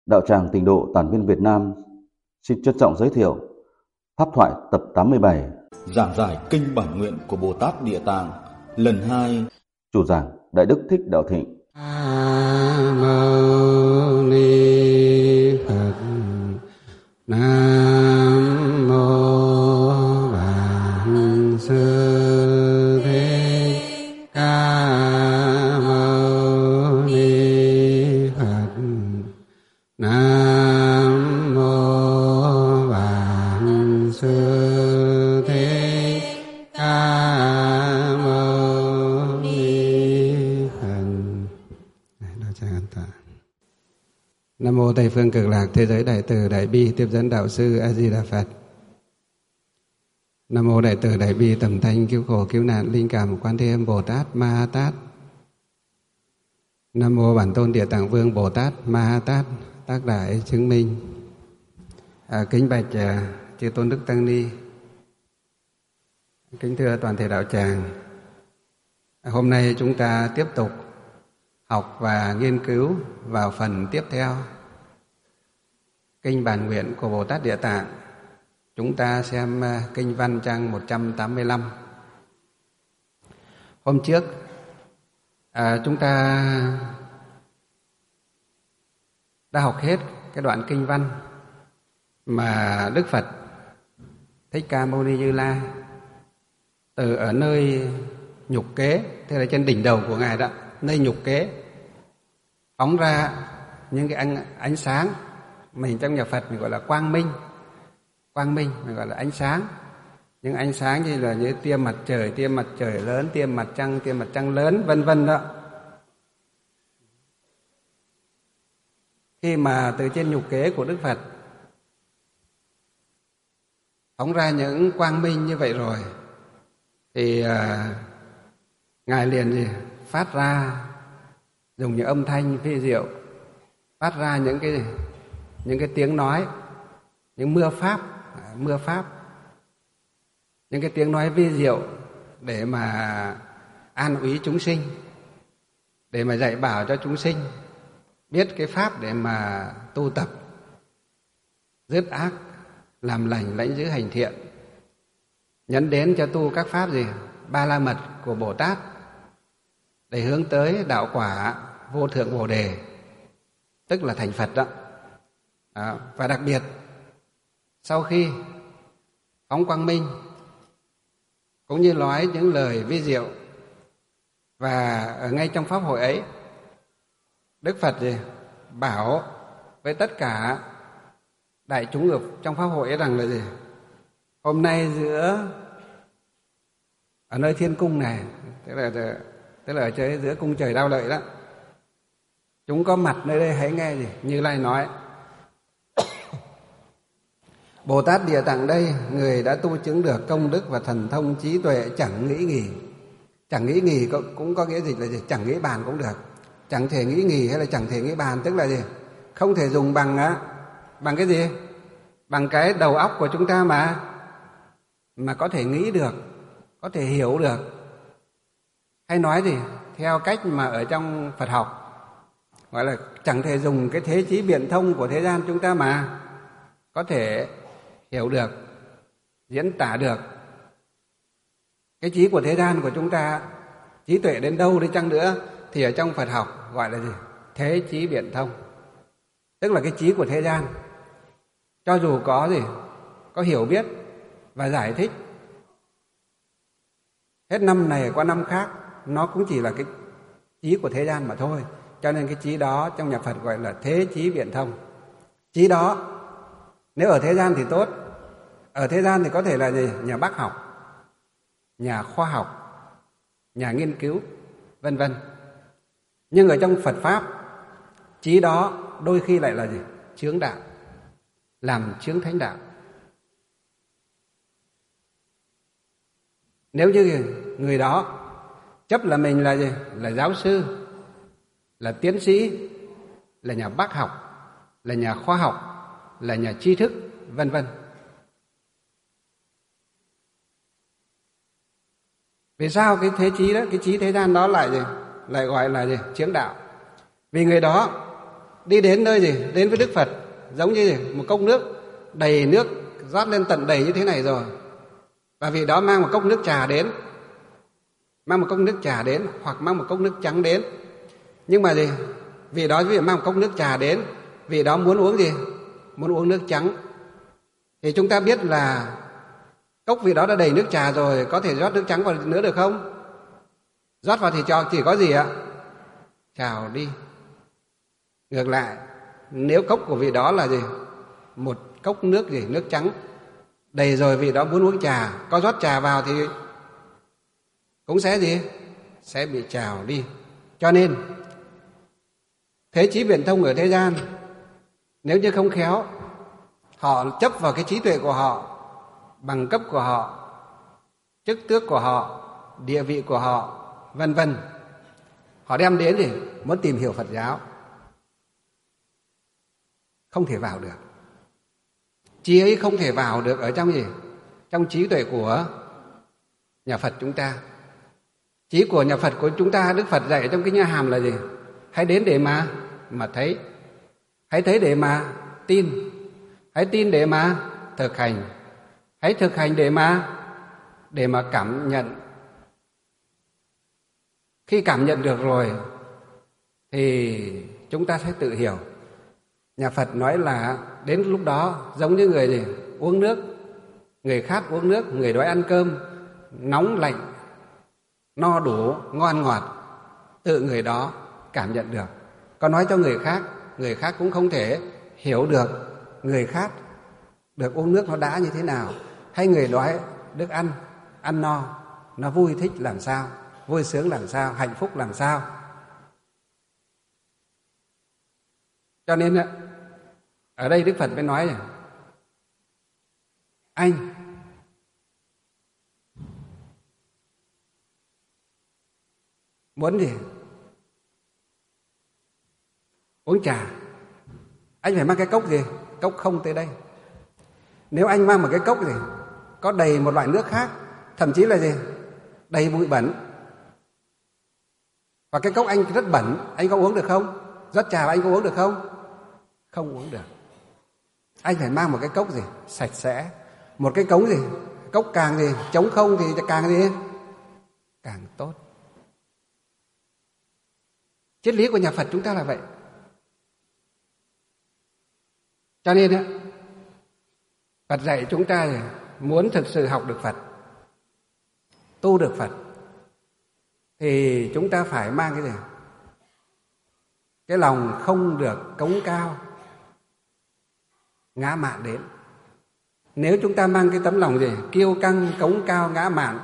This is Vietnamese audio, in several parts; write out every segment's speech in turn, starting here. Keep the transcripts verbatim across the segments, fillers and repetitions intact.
Đạo tràng Tịnh độ Tản viên Việt Nam xin trân trọng giới thiệu Pháp thoại tập tám mươi bảy, Giảng giải kinh bản nguyện của Bồ Tát Địa Tạng lần hai. Chủ giảng Đại Đức Thích Đạo Thịnh. A Mâu Ni Phật. Nam mô Vạn Sư Thích Ca Mâu Ni Phật. Nam mô Vạn Sư Thích Ca Mâu Ni Phật. Đó cha an toàn. Nam mô Tây phương Cực Lạc Thế giới Đại Từ Đại Bi Tiếp dẫn Đạo sư A Di Đà Phật. Nam mô Đại Từ Đại Bi Tầm Thanh Cứu Khổ Cứu Nạn Linh Cảm Quan Thế Âm Bồ Tát Ma Ha Tát. Nam mô Bản Tôn Địa Tạng Vương Bồ Tát Ma Ha Tát Tác Đại Chứng Minh. À, kính bạch à, chư Tôn Đức Tăng Ni, kính thưa toàn thể đạo tràng. À, hôm nay chúng ta tiếp tục học và nghiên cứu vào phần tiếp theo kinh bản nguyện của Bồ Tát Địa Tạng. Chúng ta xem kinh văn trang một trăm tám mươi lăm. Hôm trước à, chúng ta đã học hết cái đoạn kinh văn mà Đức Phật Thích Ca Mâu Ni Như Lai từ ở nơi nhục kế, tức là trên đỉnh đầu của Ngài đó, nơi nhục kế, phóng ra những cái ánh, ánh sáng. Mình trong nhà Phật mình gọi là quang minh. Quang minh mình gọi là ánh sáng. Những ánh sáng như là như tia mặt trời, tia mặt trời lớn, tia mặt trăng, tia mặt trăng lớn, vân vân đó. Khi mà từ trên nhục kế của Đức Phật phóng ra những quang minh như vậy rồi, thì à, Ngài liền gì? phát ra, dùng những âm thanh phi diệu, phát ra những cái những cái tiếng nói, những mưa pháp, mưa pháp, những cái tiếng nói vi diệu để mà an ủi chúng sinh, để mà dạy bảo cho chúng sinh biết cái pháp để mà tu tập, dứt ác, làm lành, lãnh giữ, hành thiện, nhấn đến cho tu các pháp gì? Ba la mật của Bồ Tát, để hướng tới đạo quả vô thượng Bồ Đề, tức là thành Phật đó. À, và đặc biệt sau khi phóng quang minh cũng như nói những lời vi diệu, và ở ngay trong pháp hội ấy, Đức Phật gì? bảo với tất cả đại chúng ở trong pháp hội ấy rằng là gì? Hôm nay giữa ở nơi thiên cung này, tức là tức là ở chơi giữa cung trời Đao Lợi đó, chúng có mặt nơi đây hãy nghe gì? Như Lai nói: Bồ Tát Địa Tạng đây, người đã tu chứng được công đức và thần thông trí tuệ, chẳng nghĩ nghỉ. Chẳng nghĩ nghỉ cũng có nghĩa dịch là gì? Chẳng nghĩ bàn cũng được. Chẳng thể nghĩ nghỉ hay là chẳng thể nghĩ bàn, tức là gì? Không thể dùng bằng á, bằng cái gì? Bằng cái đầu óc của chúng ta mà mà có thể nghĩ được, có thể hiểu được. Hay nói gì? Theo cách mà ở trong Phật học gọi là chẳng thể dùng cái thế trí biện thông của thế gian chúng ta mà có thể hiểu được, diễn tả được. Cái trí của thế gian của chúng ta, trí tuệ đến đâu đi chăng nữa, thì ở trong Phật học gọi là gì? Thế trí biện thông. Tức là cái trí của thế gian, cho dù có gì, có hiểu biết và giải thích hết năm này qua năm khác, nó cũng chỉ là cái trí của thế gian mà thôi. Cho nên cái trí đó trong nhà Phật gọi là thế trí biện thông. Trí đó nếu ở thế gian thì tốt. Ở thế gian thì có thể là gì? Nhà bác học, nhà khoa học, nhà nghiên cứu, vân vân. Nhưng ở trong Phật Pháp, trí đó đôi khi lại là gì? Chướng đạo, làm chướng thánh đạo. Nếu như người đó chấp là mình là gì? Là giáo sư, là tiến sĩ, là nhà bác học, là nhà khoa học, là nhà tri thức, vân vân. Vì sao cái thế trí đó, cái trí thế gian đó lại gì? Lại gọi là gì? Chướng đạo. Vì người đó đi đến nơi gì? Đến với Đức Phật, giống như gì? Một cốc nước đầy nước rót lên tận đầy như thế này rồi. Và vị đó mang một cốc nước trà đến, mang một cốc nước trà đến hoặc mang một cốc nước trắng đến. Nhưng mà gì? Vị đó vì mang một cốc nước trà đến, vị đó muốn uống gì? Muốn uống nước trắng. Thì chúng ta biết là cốc vị đó đã đầy nước trà rồi, có thể rót nước trắng vào nữa được không? Rót vào thì cho chỉ có gì ạ? Trào đi. Ngược lại, nếu cốc của vị đó là gì? Một cốc nước gì? Nước trắng đầy rồi, vị đó muốn uống trà, có rót trà vào thì cũng sẽ gì? Sẽ bị trào đi. Cho nên thế trí viễn thông ở thế gian, nếu như không khéo, họ chấp vào cái trí tuệ của họ, bằng cấp của họ, chức tước của họ, địa vị của họ, vân vân. Họ đem đến gì? Muốn tìm hiểu Phật giáo, không thể vào được. Trí ấy không thể vào được ở trong gì? Trong trí tuệ của nhà Phật chúng ta. Trí của nhà Phật của chúng ta, Đức Phật dạy trong Kinh A Hàm là gì? Hãy đến để mà mà thấy, hãy thấy để mà tin, hãy tin để mà thực hành, hãy thực hành để mà để mà cảm nhận. Khi cảm nhận được rồi thì chúng ta sẽ tự hiểu. Nhà Phật nói là đến lúc đó giống như người gì? Uống nước, người khát uống nước, người đói ăn cơm, nóng lạnh, no đủ, ngon ngọt, tự người đó cảm nhận được. Còn nói cho người khác, người khác cũng không thể hiểu được người khát được uống nước nó đã như thế nào, hay người đói được ăn, ăn no, nó vui thích làm sao, vui sướng làm sao, hạnh phúc làm sao. Cho nên ở đây Đức Phật mới nói này, anh muốn gì? Uống trà, anh phải mang cái cốc gì? Cốc không tới đây. Nếu anh mang một cái cốc gì có đầy một loại nước khác, thậm chí là gì? Đầy bụi bẩn, và cái cốc anh rất bẩn, anh có uống được không? Rót trà anh có uống được không? Không uống được. Anh phải mang một cái cốc gì? Sạch sẽ. Một cái cống gì? Cốc càng gì? Trống không thì càng gì? Càng tốt. Triết lý của nhà Phật chúng ta là vậy. Cho nên Phật dạy chúng ta thì muốn thực sự học được Phật, tu được Phật, thì chúng ta phải mang cái gì? Cái lòng không được cống cao, ngã mạn đến. Nếu chúng ta mang cái tấm lòng gì? Kiêu căng, cống cao, ngã mạn,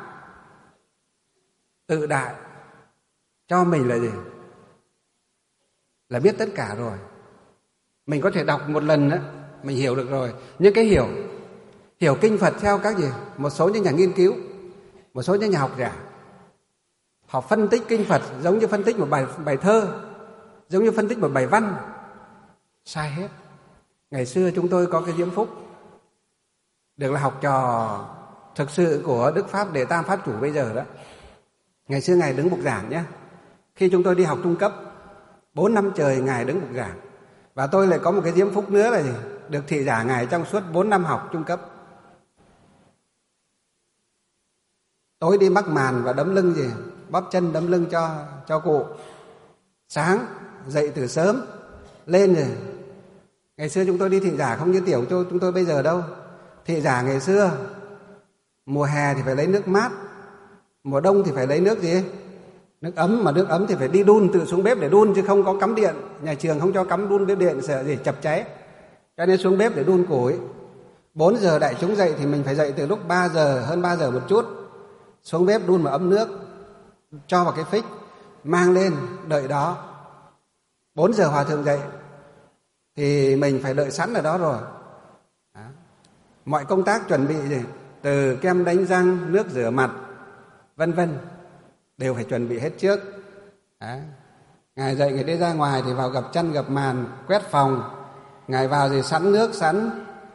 tự đại, cho mình là gì? Là biết tất cả rồi. Mình có thể đọc một lần đó, mình hiểu được rồi. Nhưng cái hiểu, hiểu kinh Phật theo các gì? Một số những nhà nghiên cứu, một số những nhà học giả, họ phân tích kinh Phật giống như phân tích một bài, bài thơ, giống như phân tích một bài văn. Sai hết. Ngày xưa chúng tôi có cái diễm phúc được là học trò thực sự của Đức Pháp Đệ Tam Pháp Chủ bây giờ đó. Ngày xưa Ngài đứng bục giảng nhé. Khi chúng tôi đi học trung cấp, bốn năm trời Ngài đứng bục giảng. Và tôi lại có một cái diễm phúc nữa là gì? Được thị giả Ngài trong suốt bốn năm học trung cấp. Tối đi mắc màn và đấm lưng gì? Bóp chân đấm lưng cho cho cụ. Sáng dậy từ sớm lên rồi. Ngày xưa chúng tôi đi thị giả không như tiểu cho chúng tôi bây giờ đâu. Thị giả ngày xưa mùa hè thì phải lấy nước mát, mùa đông thì phải lấy nước gì? Nước ấm, mà nước ấm thì phải đi đun, tự xuống bếp để đun chứ không có cắm điện. Nhà trường không cho cắm đun bếp điện, sợ gì chập cháy. Cho nên xuống bếp để đun củi. Bốn giờ đại chúng dậy thì mình phải dậy từ lúc ba giờ, hơn ba giờ một chút. Xuống bếp đun một ấm nước, cho vào cái phích, mang lên, đợi đó. Bốn giờ hòa thượng dậy thì mình phải đợi sẵn ở đó rồi. Đó. Mọi công tác chuẩn bị gì? Từ kem đánh răng, nước rửa mặt, vân vân đều phải chuẩn bị hết trước. Đó. Ngài dậy Ngài đi ra ngoài thì vào gặp chăn gặp màn, quét phòng. Ngài vào thì sẵn nước, sẵn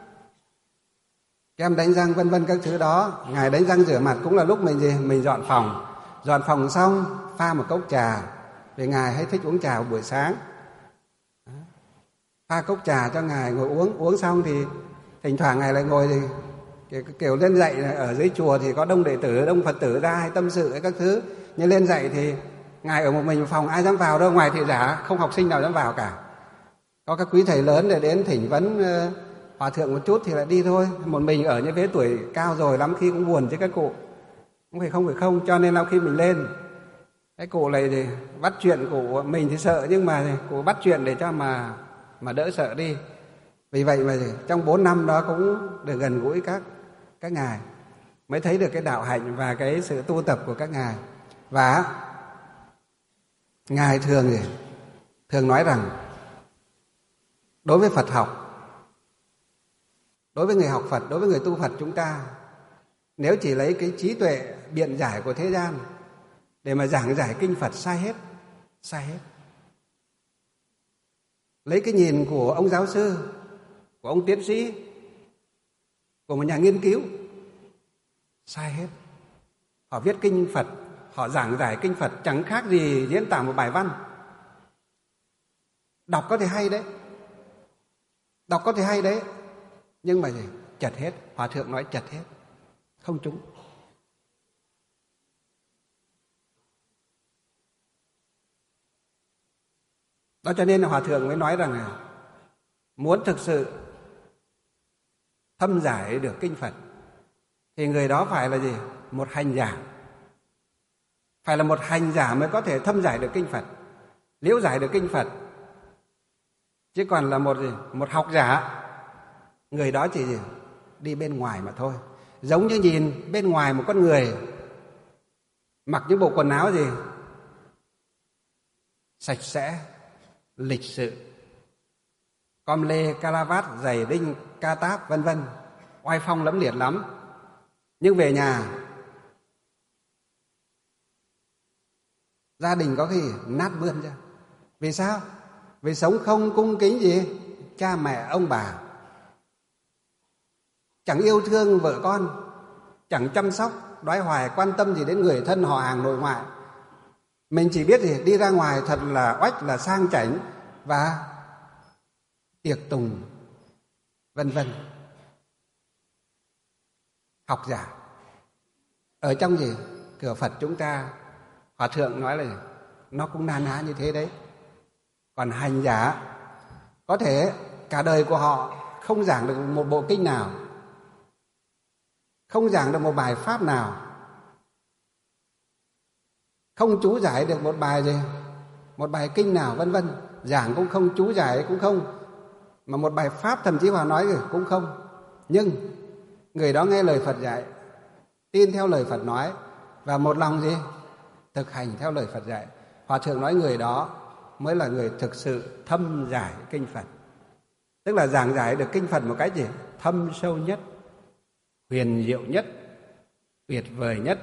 kem đánh răng, vân vân các thứ đó. Ngài đánh răng rửa mặt cũng là lúc mình gì? Mình dọn phòng. Dọn phòng xong pha một cốc trà, vì Ngài hay thích uống trà buổi sáng. Đó. pha cốc trà cho ngài ngồi uống, uống xong thì thỉnh thoảng ngài lại ngồi thì kiểu lên dạy. Ở dưới chùa thì có đông đệ tử, đông Phật tử ra hay tâm sự hay các thứ, nhưng lên dạy thì ngài ở một mình phòng, ai dám vào đâu, ngoài thị giả không học sinh nào dám vào cả. Có các quý thầy lớn để đến thỉnh vấn uh, hòa thượng một chút thì lại đi thôi. Một mình ở như thế tuổi cao rồi lắm khi cũng buồn chứ các cụ. Không phải không phải không, cho nên là khi mình lên, cái cụ này thì bắt chuyện của mình thì sợ, nhưng mà cụ bắt chuyện để cho mà mà đỡ sợ đi. Vì vậy mà trong bốn năm đó cũng được gần gũi các các ngài, mới thấy được cái đạo hạnh và cái sự tu tập của các ngài. Và ngài thường thì thường nói rằng đối với Phật học, đối với người học Phật, đối với người tu Phật chúng ta, nếu chỉ lấy cái trí tuệ biện giải của thế gian để mà giảng giải kinh Phật sai hết, sai hết. Lấy cái nhìn của ông giáo sư, của ông tiến sĩ, của một nhà nghiên cứu, sai hết. Họ viết kinh Phật, họ giảng giải kinh Phật chẳng khác gì diễn tả một bài văn. Đọc có thể hay đấy, đọc có thể hay đấy, nhưng mà gì? Chật hết. Hòa thượng nói chật hết, không trúng. Đó cho nên là Hòa thượng mới nói rằng là muốn thực sự thâm giải được kinh Phật thì người đó phải là gì? Một hành giả. Phải là một hành giả mới có thể thâm giải được kinh Phật, liễu giải được kinh Phật. Chứ còn là một gì? Một học giả, người đó chỉ gì? Đi bên ngoài mà thôi. Giống như nhìn bên ngoài một con người mặc những bộ quần áo gì? Sạch sẽ, lịch sự, com lê, caravat, giày đinh, ca táp, vân vân, oai phong lẫm liệt lắm. Nhưng về nhà, gia đình có khi nát bươm ra. Vì sao? Vì sống không cung kính gì? Cha mẹ, ông bà. Chẳng yêu thương vợ con, chẳng chăm sóc, đoái hoài, quan tâm gì đến người thân họ hàng nội ngoại. Mình chỉ biết gì? Đi ra ngoài thật là oách, là sang chảnh và tiệc tùng, vân vân. Học giả. Ở trong gì? Cửa Phật chúng ta, Hòa thượng nói là nó cũng na ná như thế đấy. Còn hành giả có thể cả đời của họ không giảng được một bộ kinh nào, không giảng được một bài pháp nào, không chú giải được một bài gì, một bài kinh nào, vân vân, giảng cũng không, chú giải cũng không, mà một bài pháp thậm chí Hòa nói rồi cũng không. Nhưng người đó nghe lời Phật dạy, tin theo lời Phật nói và một lòng gì? Thực hành theo lời Phật dạy. Hòa thượng nói người đó mới là người thực sự thâm giải kinh Phật. Tức là giảng giải được kinh Phật một cách gì? Thâm sâu nhất, huyền diệu nhất, tuyệt vời nhất.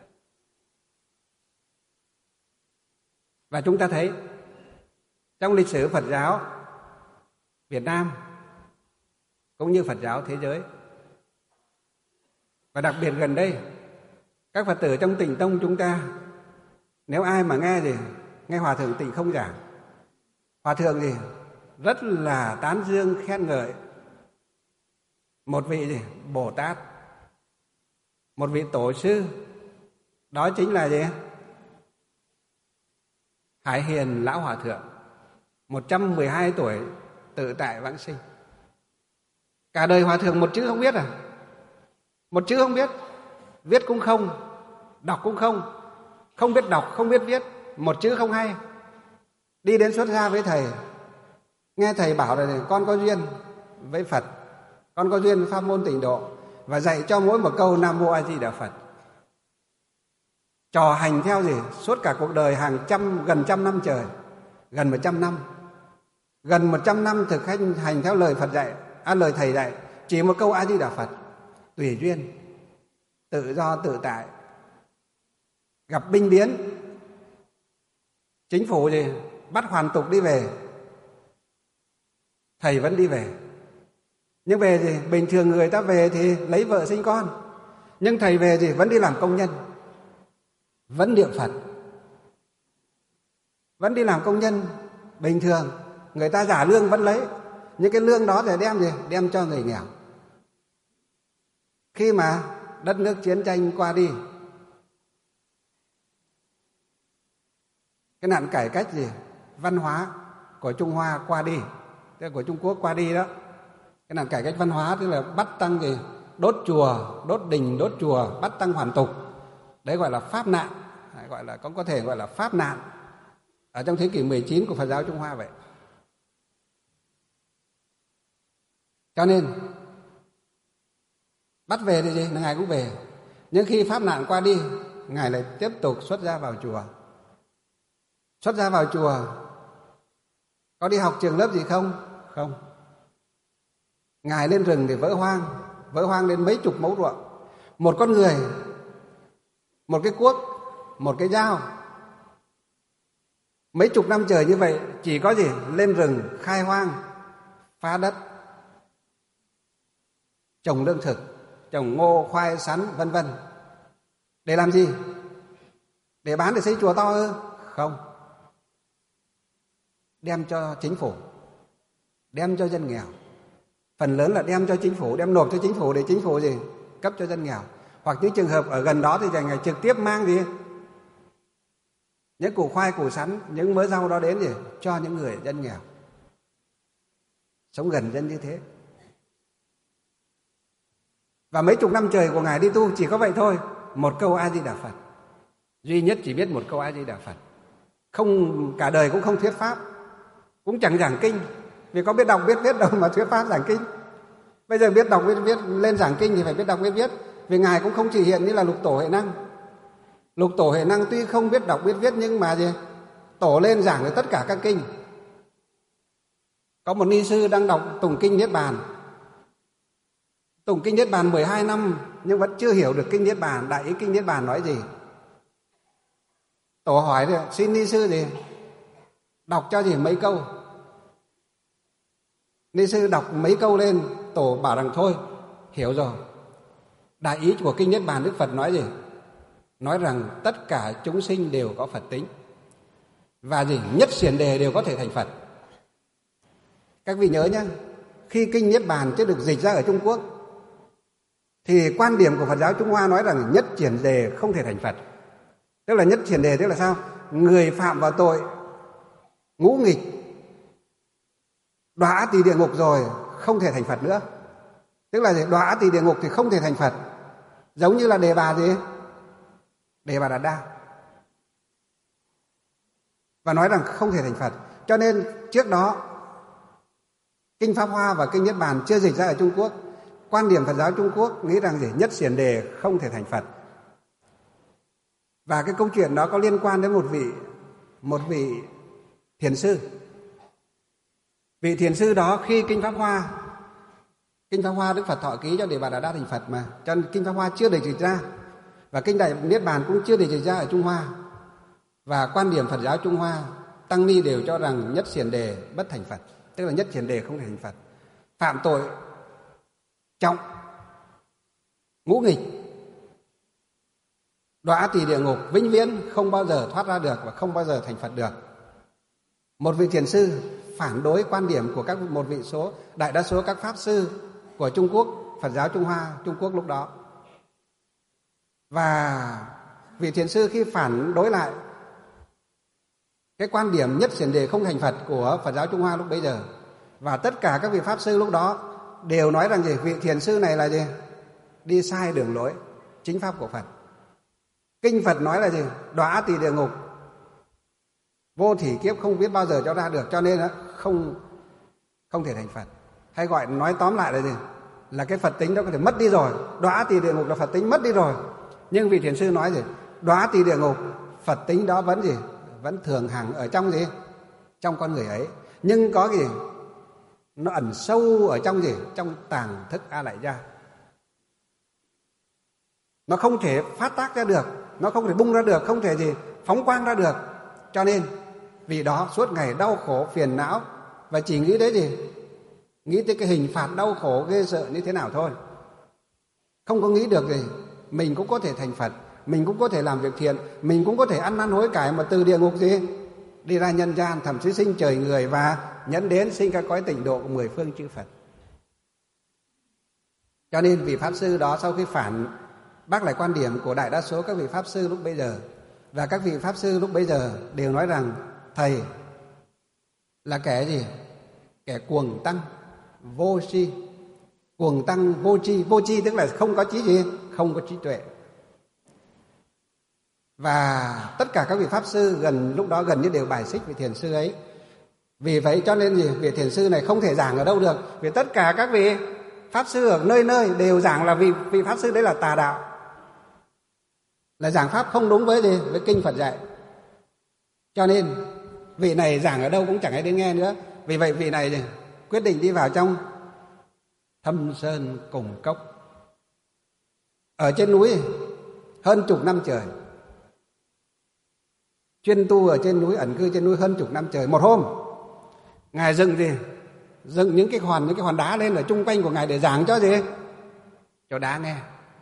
Và chúng ta thấy trong lịch sử Phật giáo Việt Nam cũng như Phật giáo thế giới, và đặc biệt gần đây các Phật tử trong Tịnh Tông chúng ta, nếu ai mà nghe gì, nghe Hòa thượng Tịnh Không giảng, Hòa thượng gì rất là tán dương khen ngợi một vị gì? Bồ Tát, một vị tổ sư, đó chính là gì? Hải Hiền Lão Hòa Thượng, một trăm mười hai tuổi tự tại vãng sinh. Cả đời Hòa thượng một chữ không biết à? Một chữ không biết, viết cũng không, đọc cũng không, không biết đọc, không biết viết, một chữ không hay. Đi đến xuất gia với thầy, nghe thầy bảo là con có duyên với Phật, con có duyên pháp môn Tịnh Độ, và dạy cho mỗi một câu Nam Mô A Di Đà Phật. Trò hành theo gì? Suốt cả cuộc đời hàng trăm, gần trăm năm trời, gần một trăm năm, gần một trăm năm thực hành, hành theo lời Phật dạy, à, lời thầy dạy, chỉ một câu A Di Đà Phật, tùy duyên, tự do tự tại. Gặp binh biến, chính phủ gì bắt hoàn tục đi về, thầy vẫn đi về. Nhưng về gì? Bình thường người ta về thì lấy vợ sinh con, nhưng thầy về gì? Vẫn đi làm công nhân, vẫn niệm Phật, vẫn đi làm công nhân bình thường. Người ta giả lương vẫn lấy, những cái lương đó để đem gì? Đem cho người nghèo. Khi mà đất nước chiến tranh qua đi, cái nạn cải cách gì? Văn hóa của Trung Hoa qua đi, tức là của Trung Quốc qua đi đó. Cái nạn cải cách văn hóa tức là bắt tăng gì? Đốt chùa, đốt đình, đốt chùa, bắt tăng hoàn tục. Đấy gọi là pháp nạn, gọi là cũng có thể gọi là pháp nạn ở trong thế kỷ mười chín của Phật giáo Trung Hoa vậy. Cho nên bắt về thì gì? Là Ngài cũng về. Nhưng khi pháp nạn qua đi, Ngài lại tiếp tục xuất gia vào chùa. Xuất gia vào chùa, có đi học trường lớp gì không? Không. Ngài lên rừng để vỡ hoang, vỡ hoang đến mấy chục mẫu ruộng. Một con người, một cái cuốc, một cái dao, mấy chục năm trời như vậy, chỉ có gì? Lên rừng khai hoang, phá đất, trồng lương thực, trồng ngô, khoai, sắn, vân vân. Để làm gì? Để bán để xây chùa to ư? Không. Đem cho chính phủ, đem cho dân nghèo. Phần lớn là đem cho chính phủ, đem nộp cho chính phủ để chính phủ gì? Cấp cho dân nghèo. Hoặc những trường hợp ở gần đó thì Ngài trực tiếp mang gì? Những củ khoai, củ sắn, những mớ rau đó đến gì? Cho những người dân nghèo. Sống gần dân như thế. Và mấy chục năm trời của Ngài đi tu chỉ có vậy thôi. Một câu A Di Đà Phật. Duy nhất chỉ biết một câu A Di Đà Phật. Không, cả đời cũng không thuyết pháp, cũng chẳng giảng kinh. Vì có biết đọc biết viết đâu mà thuyết pháp giảng kinh. Bây giờ biết đọc biết viết lên giảng kinh thì phải biết đọc biết viết. Vì Ngài cũng không chỉ hiện như là lục tổ Huệ Năng. Lục tổ Huệ Năng tuy không biết đọc biết viết nhưng mà gì? Tổ lên giảng được tất cả các kinh. Có một ni sư đang đọc tụng kinh Niết Bàn. Tụng kinh Niết Bàn mười hai năm nhưng vẫn chưa hiểu được kinh Niết Bàn, đại ý kinh Niết Bàn nói gì. Tổ hỏi thì xin ni sư gì? Đọc cho gì mấy câu. Ni sư đọc mấy câu lên, tổ bảo rằng thôi, hiểu rồi. Đại ý của kinh Niết Bàn Đức Phật nói gì? Nói rằng tất cả chúng sinh đều có Phật tính. Và gì? Nhất xiển đề đều có thể thành Phật. Các vị nhớ nhé, khi kinh Niết Bàn chưa được dịch ra ở Trung Quốc thì quan điểm của Phật giáo Trung Hoa nói rằng nhất xiển đề không thể thành Phật. Tức là nhất xiển đề tức là sao? Người phạm vào tội ngũ nghịch, đọa ác tỳ địa ngục rồi không thể thành Phật nữa. Tức là gì? Đọa ác tỳ địa ngục thì không thể thành Phật. Giống như là Đề Bà gì? Đề Bà Đạt Đa. Và nói rằng không thể thành Phật. Cho nên trước đó kinh Pháp Hoa và kinh Niết Bàn chưa dịch ra ở Trung Quốc. Quan điểm Phật giáo Trung Quốc nghĩ rằng gì? Nhất xiển đề không thể thành Phật. Và cái câu chuyện đó có liên quan đến một vị một vị thiền sư. Vị thiền sư đó khi kinh Pháp Hoa, kinh Pháp Hoa Đức Phật thọ ký cho Đề Bà Đạt Đa thành Phật mà, cho nên kinh Pháp Hoa chưa được dịch ra, và kinh Đại Niết Bàn cũng chưa được dịch ra ở Trung Hoa. Và quan điểm Phật giáo Trung Hoa, tăng ni đều cho rằng nhất xiển đề bất thành Phật, tức là nhất xiển đề không thể thành Phật. Phạm tội trọng, ngũ nghịch, đọa tỳ địa ngục, vĩnh viễn không bao giờ thoát ra được và không bao giờ thành Phật được. Một vị thiền sư phản đối quan điểm của các một vị số đại đa số các pháp sư của Trung Quốc, Phật giáo Trung Hoa, Trung Quốc lúc đó. Và vị thiền sư khi phản đối lại cái quan điểm nhất xiển đề không thành Phật của Phật giáo Trung Hoa lúc bấy giờ, và tất cả các vị pháp sư lúc đó đều nói rằng gì? Vị thiền sư này là gì? Đi sai đường lối chính pháp của Phật. Kinh Phật nói là gì? Đọa tỳ địa ngục, vô thỉ kiếp không biết bao giờ cho ra được, cho nên không không thể thành Phật. Hay gọi nói tóm lại là gì? Là cái Phật tính đó có thể mất đi rồi. Đọa tỳ địa ngục là Phật tính mất đi rồi. Nhưng vị thiền sư nói gì? Đọa tỳ địa ngục, Phật tính đó vẫn gì? Vẫn thường hằng ở trong gì? Trong con người ấy. Nhưng có gì? Nó ẩn sâu ở trong gì? Trong tàng thức A Lại Gia. Nó không thể phát tác ra được, nó không thể bung ra được, không thể gì phóng quang ra được. Cho nên vì đó suốt ngày đau khổ phiền não và chỉ nghĩ đến gì? Nghĩ tới cái hình phạt đau khổ ghê sợ như thế nào thôi. Không có nghĩ được gì mình cũng có thể thành Phật, mình cũng có thể làm việc thiện, mình cũng có thể ăn năn hối cải mà từ địa ngục gì đi ra nhân gian, thậm chí sinh trời người và nhẫn đến sinh các cõi tịnh độ của mười phương chư Phật. Cho nên vị Pháp Sư đó sau khi phản bác lại quan điểm của đại đa số các vị Pháp Sư lúc bấy giờ, và các vị Pháp Sư lúc bấy giờ đều nói rằng Thầy là kẻ gì? Kẻ cuồng tăng, vô tri. Cuồng tăng vô tri, vô tri tức là không có trí gì, không có trí tuệ. Và tất cả các vị Pháp Sư gần lúc đó gần như đều bài xích vị Thiền Sư ấy. Vì vậy cho nên gì? Vị Thiền Sư này không thể giảng ở đâu được. Vì tất cả các vị Pháp Sư ở nơi nơi đều giảng là vì vị Pháp Sư đấy là tà đạo, là giảng Pháp không đúng với gì? Với kinh Phật dạy. Cho nên vị này giảng ở đâu cũng chẳng ai đến nghe nữa. Vì vậy vị này gì? Quyết định đi vào trong thâm sơn cùng cốc, ở trên núi hơn chục năm trời, chuyên tu ở trên núi, ẩn cư trên núi hơn chục năm trời. Một hôm Ngài dựng gì? Dựng những cái hòn những cái hòn đá lên ở chung quanh của Ngài để giảng cho gì? Cho đá nghe.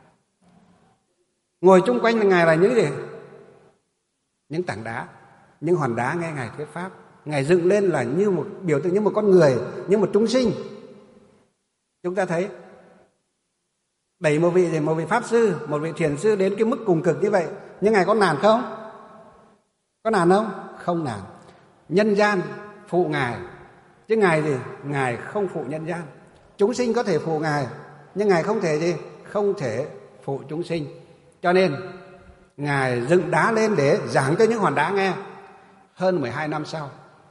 Ngồi chung quanh Ngài là những gì? Những tảng đá, những hòn đá nghe Ngài thuyết pháp. Ngài dựng lên là như một biểu tượng, như một con người, như một chúng sinh. Chúng ta thấy đẩy một vị một vị Pháp Sư, một vị Thiền Sư đến cái mức cùng cực như vậy, nhưng Ngài có nản không? Có nản không? Không nản. Nhân gian phụ Ngài, chứ Ngài gì? Ngài không phụ nhân gian. Chúng sinh có thể phụ Ngài, nhưng Ngài không thể gì? Không thể phụ chúng sinh. Cho nên Ngài dựng đá lên để giảng cho những hòn đá nghe. Hơn mười hai năm sau,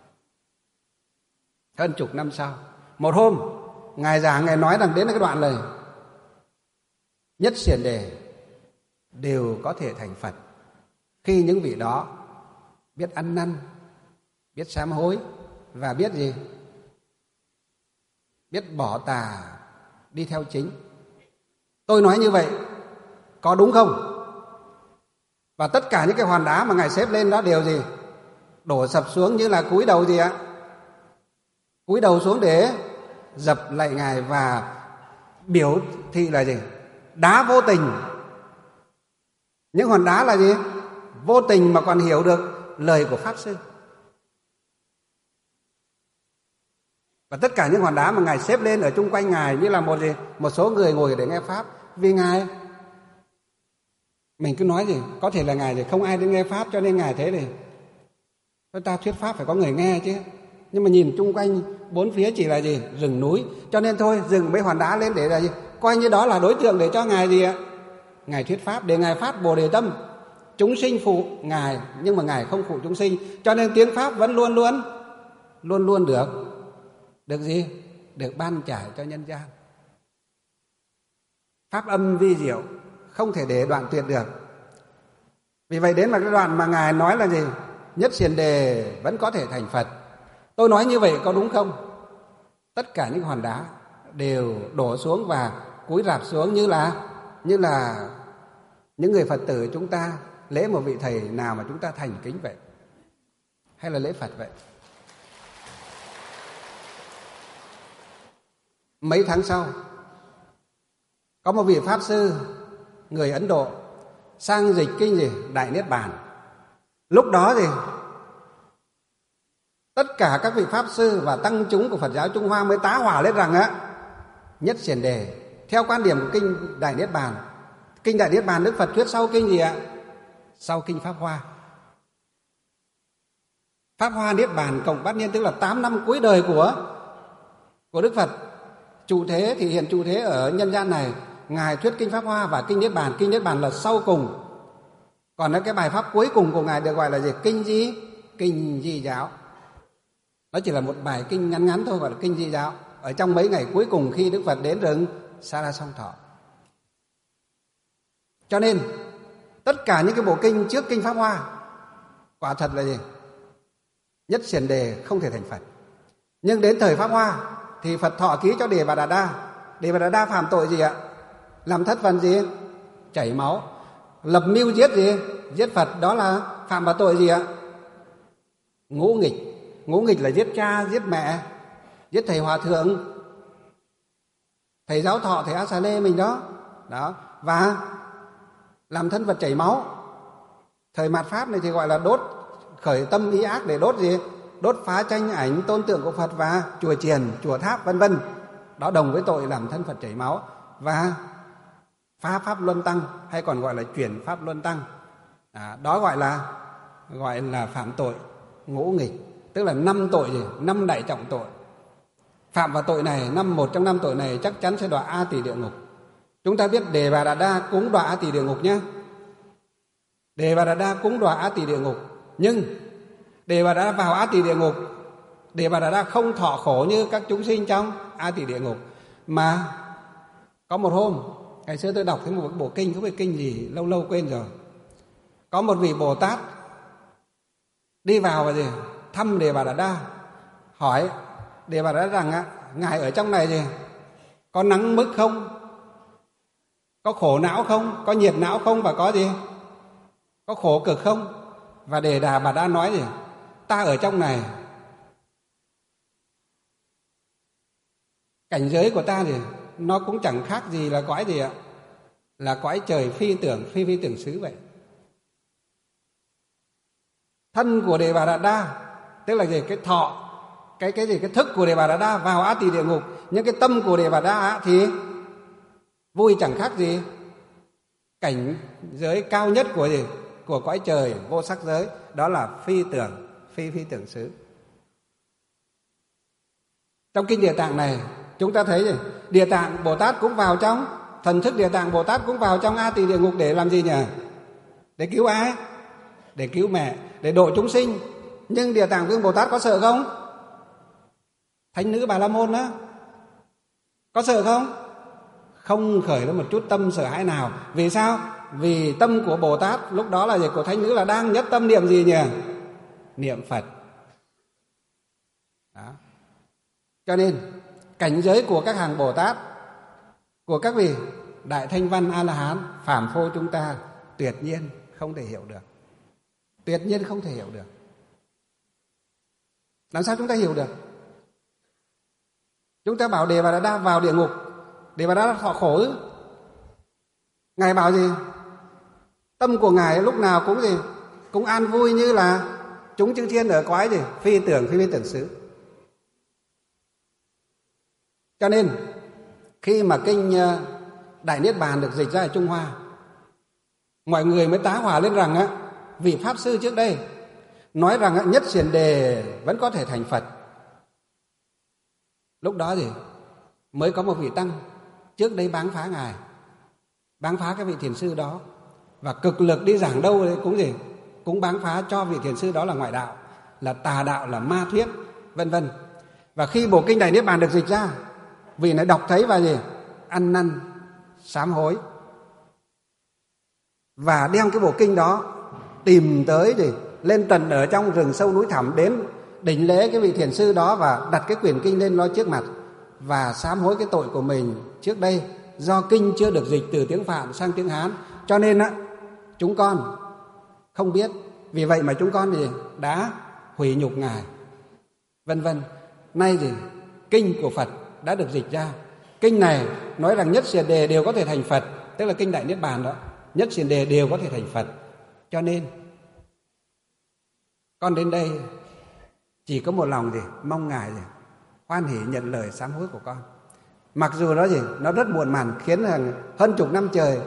hơn chục năm sau, một hôm Ngài giảng, Ngài nói rằng đến cái đoạn này: nhất xiển đề đều có thể thành Phật khi những vị đó biết ăn năn, biết sám hối và biết gì? Biết bỏ tà đi theo chính. Tôi nói như vậy có đúng không? Và tất cả những cái hòn đá mà Ngài xếp lên đó đều gì? Đổ sập xuống như là cúi đầu gì ạ? Cúi đầu xuống để dập lạy Ngài và biểu thị là gì? Đá vô tình. Những hòn đá là gì? Vô tình mà còn hiểu được lời của Pháp Sư. Và tất cả những hòn đá mà Ngài xếp lên ở chung quanh Ngài như là một gì? Một số người ngồi để nghe Pháp. Vì Ngài, mình cứ nói gì? Có thể là Ngài thì không ai đến nghe Pháp, cho nên Ngài thế này: thôi ta thuyết Pháp phải có người nghe chứ. Nhưng mà nhìn chung quanh bốn phía chỉ là gì? Rừng núi. Cho nên thôi dừng mấy hòn đá lên để là gì? Coi như đó là đối tượng để cho Ngài gì ạ? Ngài thuyết Pháp, để Ngài phát Bồ Đề tâm. Chúng sinh phụ Ngài, nhưng mà Ngài không phụ chúng sinh. Cho nên tiếng Pháp vẫn luôn luôn Luôn luôn được Được gì? Được ban trải cho nhân gian. Pháp âm vi diệu, không thể để đoạn tuyệt được. Vì vậy đến mà cái đoạn mà Ngài nói là gì? Nhất xiển đề vẫn có thể thành Phật. Tôi nói như vậy có đúng không? Tất cả những hòn đá đều đổ xuống và cúi rạp xuống như là như là những người Phật tử chúng ta lễ một vị thầy nào mà chúng ta thành kính vậy, hay là lễ Phật vậy. Mấy tháng sau, có một vị Pháp Sư người Ấn Độ sang dịch kinh gì? Đại Niết Bàn. Lúc đó thì tất cả các vị Pháp Sư và tăng chúng của Phật giáo Trung Hoa mới tá hỏa lên rằng á, nhất xiển đề theo quan điểm của kinh Đại Niết Bàn. Kinh Đại Niết Bàn Đức Phật thuyết sau kinh gì ạ? Sau kinh Pháp Hoa. Pháp Hoa Niết Bàn cộng bát niên, tức là tám năm cuối đời của của Đức Phật. Trụ thế thì hiện trụ thế ở nhân gian này, Ngài thuyết kinh Pháp Hoa và kinh Niết Bàn. Kinh Niết Bàn là sau cùng. Còn cái bài pháp cuối cùng của Ngài được gọi là gì? Kinh Di, kinh Di giáo. Nó chỉ là một bài kinh ngắn ngắn thôi, gọi là kinh Di giáo. Ở trong mấy ngày cuối cùng khi Đức Phật đến rừng Sa La Song Thọ. Cho nên tất cả những cái bộ kinh trước kinh Pháp Hoa quả thật là gì? Nhất xiển đề không thể thành Phật. Nhưng đến thời Pháp Hoa thì Phật thọ ký cho Đề Bà Đạt Đa. Đề Bà Đạt Đa phạm tội gì ạ? Làm thất phần gì? Chảy máu. Lập mưu giết gì? Giết Phật, đó là phạm vào tội gì ạ? Ngũ nghịch. Ngũ nghịch là giết cha, giết mẹ, giết thầy hòa thượng, thầy giáo thọ, thầy A Xà Lê mình đó. Đó. Và làm thân vật chảy máu. Thời mạt Pháp này thì gọi là đốt khởi tâm ý ác để đốt gì? Đốt phá tranh ảnh tôn tượng của Phật và chùa chiền, chùa tháp vân vân. Đó đồng với tội làm thân Phật chảy máu và phá pháp luân tăng, hay còn gọi là chuyển pháp luân tăng. À, đó gọi là gọi là phạm tội ngũ nghịch, tức là năm tội gì? Năm đại trọng tội. Phạm vào tội này, năm một trong năm tội này chắc chắn sẽ đọa A Tỳ địa ngục. Chúng ta biết Đề Bà Đạt Đa cũng đọa A Tỳ địa ngục nhé. Đề Bà Đạt Đa cũng đọa A Tỳ địa ngục, nhưng Đề Bà Đạt Đa vào A Tỳ địa ngục, Đề Bà Đạt Đa không thọ khổ như các chúng sinh trong A Tỳ địa ngục, mà có một hôm, ngày xưa tôi đọc thấy một bộ kinh, không biết kinh gì, lâu lâu quên rồi. Có một vị Bồ Tát đi vào và gì thăm Đề Bà Đạt Đa, hỏi Đề Bà Đạt Đa rằng ngài ở trong này gì có nắng mức không, có khổ não không, có nhiệt não không, và có gì có khổ cực không? Và Đề Đà Bà Đa nói gì? Ta ở trong này, cảnh giới của ta thì nó cũng chẳng khác gì là cõi gì ạ? Là cõi trời phi tưởng, phi phi tưởng xứ vậy. Thân của Đề Bà Đạt Đa, tức là gì? Cái thọ, cái cái gì cái thức của Đề Bà Đạt Đa vào A Tỳ địa ngục, nhưng cái tâm của Đề Bà Đạt Đa thì vui chẳng khác gì cảnh giới cao nhất của gì? Của cõi trời vô sắc giới, đó là phi tưởng, phi phi tưởng xứ. Trong kinh Địa Tạng này chúng ta thấy gì? Địa Tạng Bồ Tát cũng vào trong, thần thức Địa Tạng Bồ Tát cũng vào trong A Tỳ địa ngục để làm gì nhỉ? Để cứu ai? Để cứu mẹ, để độ chúng sinh. Nhưng Địa Tạng Vương Bồ Tát có sợ không? Thánh nữ Bà La Môn đó có sợ không? Không khởi lên một chút tâm sợ hãi nào. Vì sao? Vì tâm của Bồ Tát lúc đó là gì? Của thánh nữ là đang nhất tâm niệm gì nhỉ? Niệm Phật. Đó. Cho nên cảnh giới của các hàng Bồ Tát, của các vị Đại Thanh Văn A La Hán, phàm phu chúng ta tuyệt nhiên không thể hiểu được. Tuyệt nhiên không thể hiểu được. Làm sao chúng ta hiểu được? Chúng ta bảo Đề Bà Đạt Đa vào địa ngục, Đề Bà Đạt Đa thọ khổ ư? Ngài bảo gì? Tâm của Ngài lúc nào cũng gì? Cũng an vui như là chúng chư thiên ở cõi gì? Phi tưởng, phi phi tưởng xứ. Cho nên khi mà kinh Đại Niết Bàn được dịch ra ở Trung Hoa, mọi người mới tá hỏa lên rằng á, vị Pháp Sư trước đây nói rằng á, Nhất Xiển Đề vẫn có thể thành Phật. Lúc đó gì? Mới có một vị Tăng trước đây báng phá Ngài, báng phá cái vị thiền sư đó, và cực lực đi giảng đâu cũng gì? Cũng báng phá cho vị thiền sư đó là ngoại đạo, là tà đạo, là ma thuyết, vân vân. Và khi bộ kinh Đại Niết Bàn được dịch ra, vị này đọc thấy và gì? Ăn năn sám hối, và đem cái bộ kinh đó tìm tới gì? Lên tận ở trong rừng sâu núi thẳm, đến đỉnh lễ cái vị thiền sư đó và đặt cái quyển kinh lên nó trước mặt và sám hối cái tội của mình trước đây do kinh chưa được dịch từ tiếng Phạn sang tiếng Hán, cho nên á chúng con không biết, vì vậy mà chúng con thì đã hủy nhục Ngài, vân vân. Nay thì kinh của Phật đã được dịch ra, kinh này nói rằng Nhất Xiển Đề đều có thể thành Phật, tức là kinh Đại Niết Bàn đó, Nhất Xiển Đề đều có thể thành Phật. Cho nên con đến đây chỉ có một lòng gì? Mong Ngài gì? Hoan hỉ nhận lời sám hối của con. Mặc dù nó gì? Nó rất muộn màng, khiến hàng hơn chục năm trời.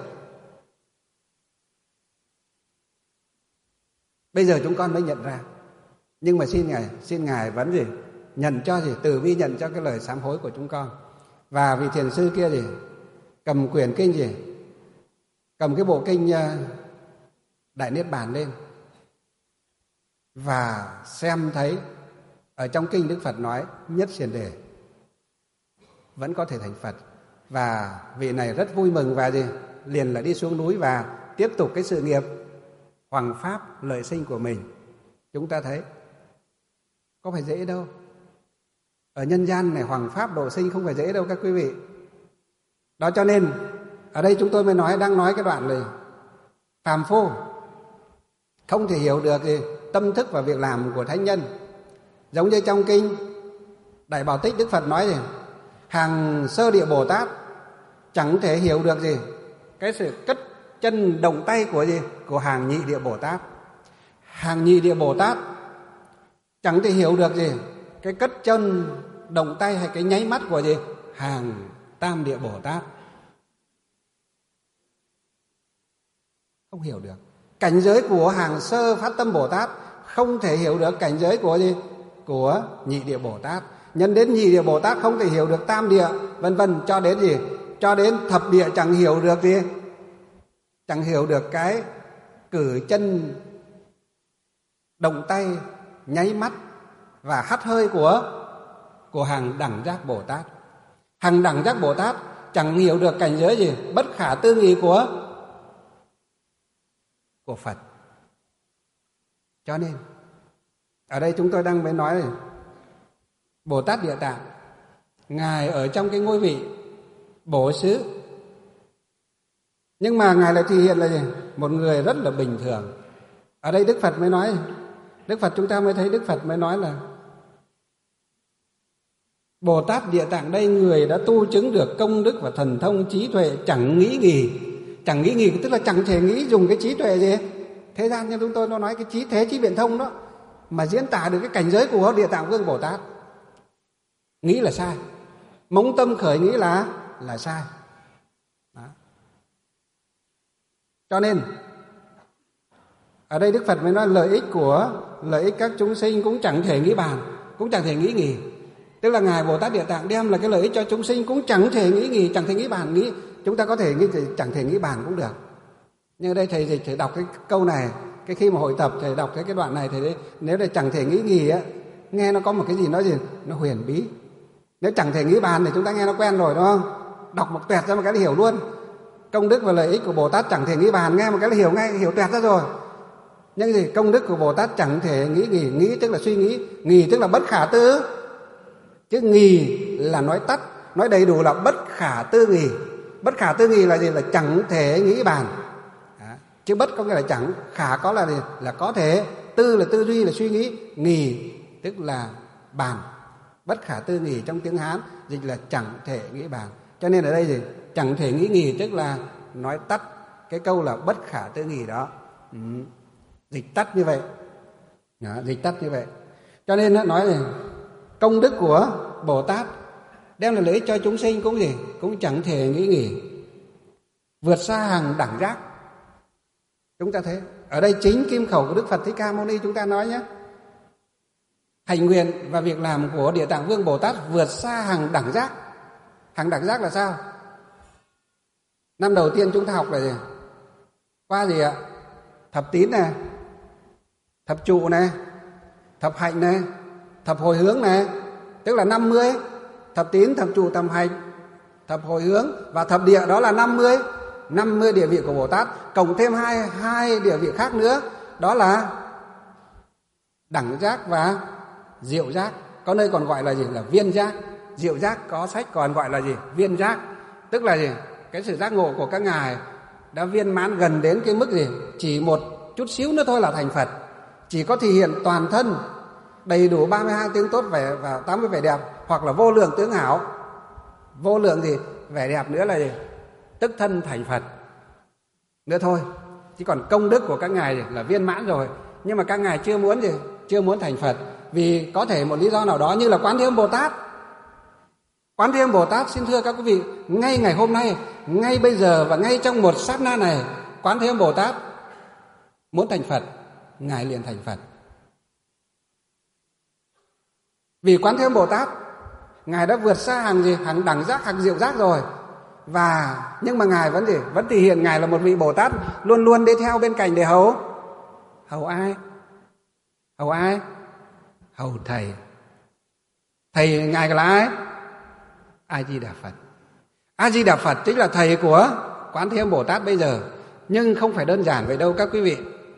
Bây giờ chúng con mới nhận ra. Nhưng mà xin Ngài, xin Ngài vẫn gì? Nhận cho gì? Từ bi nhận cho cái lời sám hối của chúng con. Và vị thiền sư kia gì? Cầm quyển kinh gì? Cầm cái bộ kinh Đại Niết Bàn lên và xem thấy ở trong kinh Đức Phật nói Nhất Xiển Đề vẫn có thể thành Phật. Và vị này rất vui mừng và gì? Liền là đi xuống núi và tiếp tục cái sự nghiệp hoằng pháp lợi sinh của mình. Chúng ta thấy có phải dễ đâu. Ở nhân gian này hoằng pháp độ sinh không phải dễ đâu các quý vị. Đó cho nên ở đây chúng tôi mới nói, đang nói cái đoạn này, phàm phu không thể hiểu được gì tâm thức và việc làm của thánh nhân. Giống như trong kinh Đại Bảo Tích, Đức Phật nói gì? Hàng sơ địa Bồ Tát chẳng thể hiểu được gì cái sự cất chân động tay của gì? Của hàng nhị địa Bồ Tát. hàng nhị địa Bồ Tát chẳng thể hiểu được gì cái cất chân động tay hay cái nháy mắt của gì hàng tam địa Bồ Tát. Không hiểu được. Cảnh giới của hàng sơ phát tâm Bồ Tát không thể hiểu được cảnh giới của gì? Của nhị địa Bồ Tát. Nhân đến nhị địa Bồ Tát không thể hiểu được tam địa, vân vân, cho đến gì? Cho đến thập địa chẳng hiểu được gì? Chẳng hiểu được cái cử chân, động tay, nháy mắt và hắt hơi của của hàng đẳng giác Bồ Tát. Hàng đẳng giác Bồ Tát chẳng hiểu được cảnh giới gì? Bất khả tư nghị của của Phật. Cho nên ở đây chúng tôi đang mới nói này, Bồ Tát Địa Tạng Ngài ở trong cái ngôi vị bổ xứ, nhưng mà Ngài lại thể hiện là gì? Một người rất là bình thường. Ở đây Đức Phật mới nói, Đức Phật chúng ta mới thấy Đức Phật mới nói là Bồ Tát Địa Tạng đây người đã tu chứng được công đức và thần thông trí tuệ chẳng nghĩ nghỉ. Chẳng nghĩ nghỉ tức là chẳng thể nghĩ dùng cái trí tuệ gì thế gian như chúng tôi nó nói cái trí thế trí biện thông đó mà diễn tả được cái cảnh giới của Địa Tạng Vương Bồ Tát. Nghĩ là sai, mống tâm khởi nghĩ là là sai. Đó. Cho nên ở đây Đức Phật mới nói lợi ích của lợi ích các chúng sinh cũng chẳng thể nghĩ bàn, cũng chẳng thể nghĩ nghỉ. Tức là Ngài Bồ Tát Địa Tạng đem là cái lợi ích cho chúng sinh cũng chẳng thể nghĩ nghỉ, chẳng thể nghĩ bàn. Nghĩ chúng ta có thể nghĩ chẳng thể nghĩ bàn cũng được. Nhưng ở đây thầy dịch thầy đọc cái câu này, cái khi mà hội tập thầy đọc cái cái đoạn này thầy nếu là chẳng thể nghĩ nghỉ á, nghe nó có một cái gì nói gì nó huyền bí. Nếu chẳng thể nghĩ bàn thì chúng ta nghe nó quen rồi đúng không? Đọc một tuẹt ra một cái là hiểu luôn. Công đức và lợi ích của Bồ Tát chẳng thể nghĩ bàn, nghe một cái là hiểu ngay, hiểu tuẹt ra rồi. Nhưng gì? Công đức của Bồ Tát chẳng thể nghĩ nghỉ, nghĩ tức là suy nghĩ, nghỉ tức là bất khả tư. Chứ nghỉ là nói tắt, nói đầy đủ là bất khả tư nghỉ. Bất khả tư nghỉ là gì? Là chẳng thể nghĩ bàn. Đó. Chứ bất có nghĩa là chẳng, khả có là gì? Là có thể, tư là tư duy là suy nghĩ, nghỉ tức là bàn. Bất khả tư nghỉ trong tiếng Hán dịch là chẳng thể nghĩ bàn. Cho nên ở đây gì? Chẳng thể nghĩ nghỉ tức là nói tắt cái câu là bất khả tư nghỉ đó. Ừ. Dịch tắt như vậy. Đó, dịch tắt như vậy. Cho nên nó nói là công đức của Bồ Tát đem lại lợi ích cho chúng sinh cũng gì? Cũng chẳng thể nghĩ nghỉ. Vượt xa hàng đẳng giác. Chúng ta thấy ở đây chính kim khẩu của Đức Phật Thích Ca Mâu Ni chúng ta nói nhé. Hành nguyện và việc làm của Địa Tạng Vương Bồ Tát vượt xa hàng đẳng giác. Hàng đẳng giác là sao? Năm đầu tiên chúng ta học là gì? Qua gì ạ? Thập tín này, thập trụ này, thập hạnh này, thập hồi hướng này, tức là năm mươi. Thập tín, thập trụ, thập hạnh, thập hồi hướng và thập địa đó là năm mươi. năm mươi địa vị của Bồ Tát, cộng thêm hai, hai địa vị khác nữa, đó là đẳng giác và diệu giác. Có nơi còn gọi là gì? Là viên giác. Diệu giác có sách còn gọi là gì? Viên giác. Tức là gì? Cái sự giác ngộ của các ngài đã viên mãn gần đến cái mức gì? Chỉ một chút xíu nữa thôi là thành Phật. Chỉ có thể hiện toàn thân đầy đủ ba mươi hai tướng tốt vẻ và tám mươi vẻ đẹp, hoặc là vô lượng tướng hảo. Vô lượng gì? Vẻ đẹp nữa là gì? Tức thân thành Phật nữa thôi. Chứ còn công đức của các ngài là viên mãn rồi. Nhưng mà các ngài chưa muốn gì? Chưa muốn thành Phật. Vì có thể một lý do nào đó như là Quán Thế Âm Bồ Tát. Quán Thế Âm Bồ Tát xin thưa các quý vị, ngay ngày hôm nay, ngay bây giờ và ngay trong một sát na này, Quán Thế Âm Bồ Tát muốn thành Phật, ngài liền thành Phật. Vì Quán Thế Âm Bồ Tát ngài đã vượt xa hàng gì? Hàng đẳng giác, hàng diệu giác rồi. Và nhưng mà ngài vẫn gì? Vẫn thể hiện ngài là một vị Bồ Tát luôn luôn đi theo bên cạnh để hầu. Hầu ai? Hầu ai? Hầu thầy. Thầy ngài là ai? A Di Đà Phật. A Di Đà Phật chính là thầy của Quán Thế Âm Bồ Tát bây giờ. Nhưng không phải đơn giản vậy đâu các quý vị.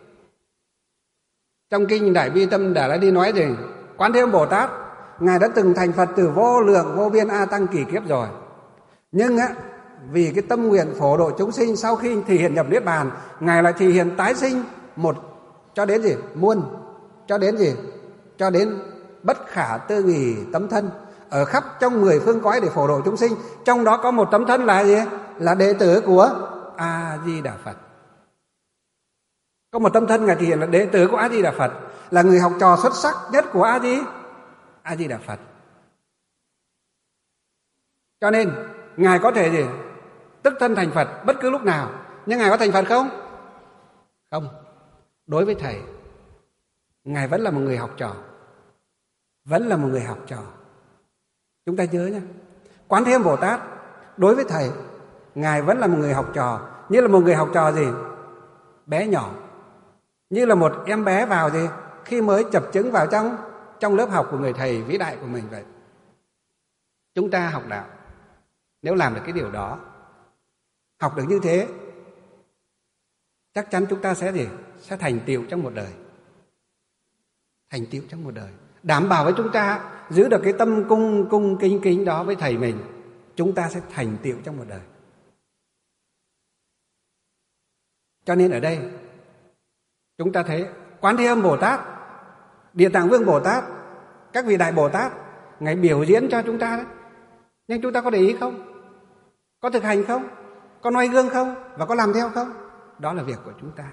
Trong kinh Đại Bi Tâm Đà La Ni nói gì? Quán Thế Âm Bồ Tát ngài đã từng thành Phật từ vô lượng vô biên a tăng kỳ kiếp rồi. Nhưng á, vì cái tâm nguyện phổ độ chúng sinh, sau khi thể hiện nhập niết bàn, ngài lại thể hiện tái sinh một cho đến gì? Muôn. Cho đến gì? Cho đến bất khả tư nghì tấm thân ở khắp trong mười phương cõi để phổ độ chúng sinh. Trong đó có một tấm thân là gì? Là đệ tử của A Di Đà Phật. Có một tâm thân Ngài thể hiện là đệ tử của A Di Đà Phật, là người học trò xuất sắc nhất của A Di A Di Đà Phật. Cho nên Ngài có thể gì? Tức thân thành Phật bất cứ lúc nào. Nhưng Ngài có thành Phật không? Không. Đối với Thầy, Ngài vẫn là một người học trò. Vẫn là một người học trò. Chúng ta nhớ nhé. Quán Thế Âm Bồ Tát đối với Thầy, Ngài vẫn là một người học trò. Như là một người học trò gì? Bé nhỏ. Như là một em bé vào gì? Khi mới chập chững vào trong trong lớp học của người Thầy vĩ đại của mình vậy. Chúng ta học đạo, nếu làm được cái điều đó, học được như thế, chắc chắn chúng ta sẽ gì? Sẽ thành tựu trong một đời. Thành tựu trong một đời. Đảm bảo với chúng ta giữ được cái tâm cung cung kính kính đó với Thầy mình, chúng ta sẽ thành tựu trong một đời. Cho nên ở đây chúng ta thấy Quán Thế Âm Bồ Tát, Địa Tạng Vương Bồ Tát, các vị đại Bồ Tát, Ngài biểu diễn cho chúng ta đấy. Nhưng chúng ta có để ý không? Có thực hành không? Có noi gương không? Và có làm theo không? Đó là việc của chúng ta.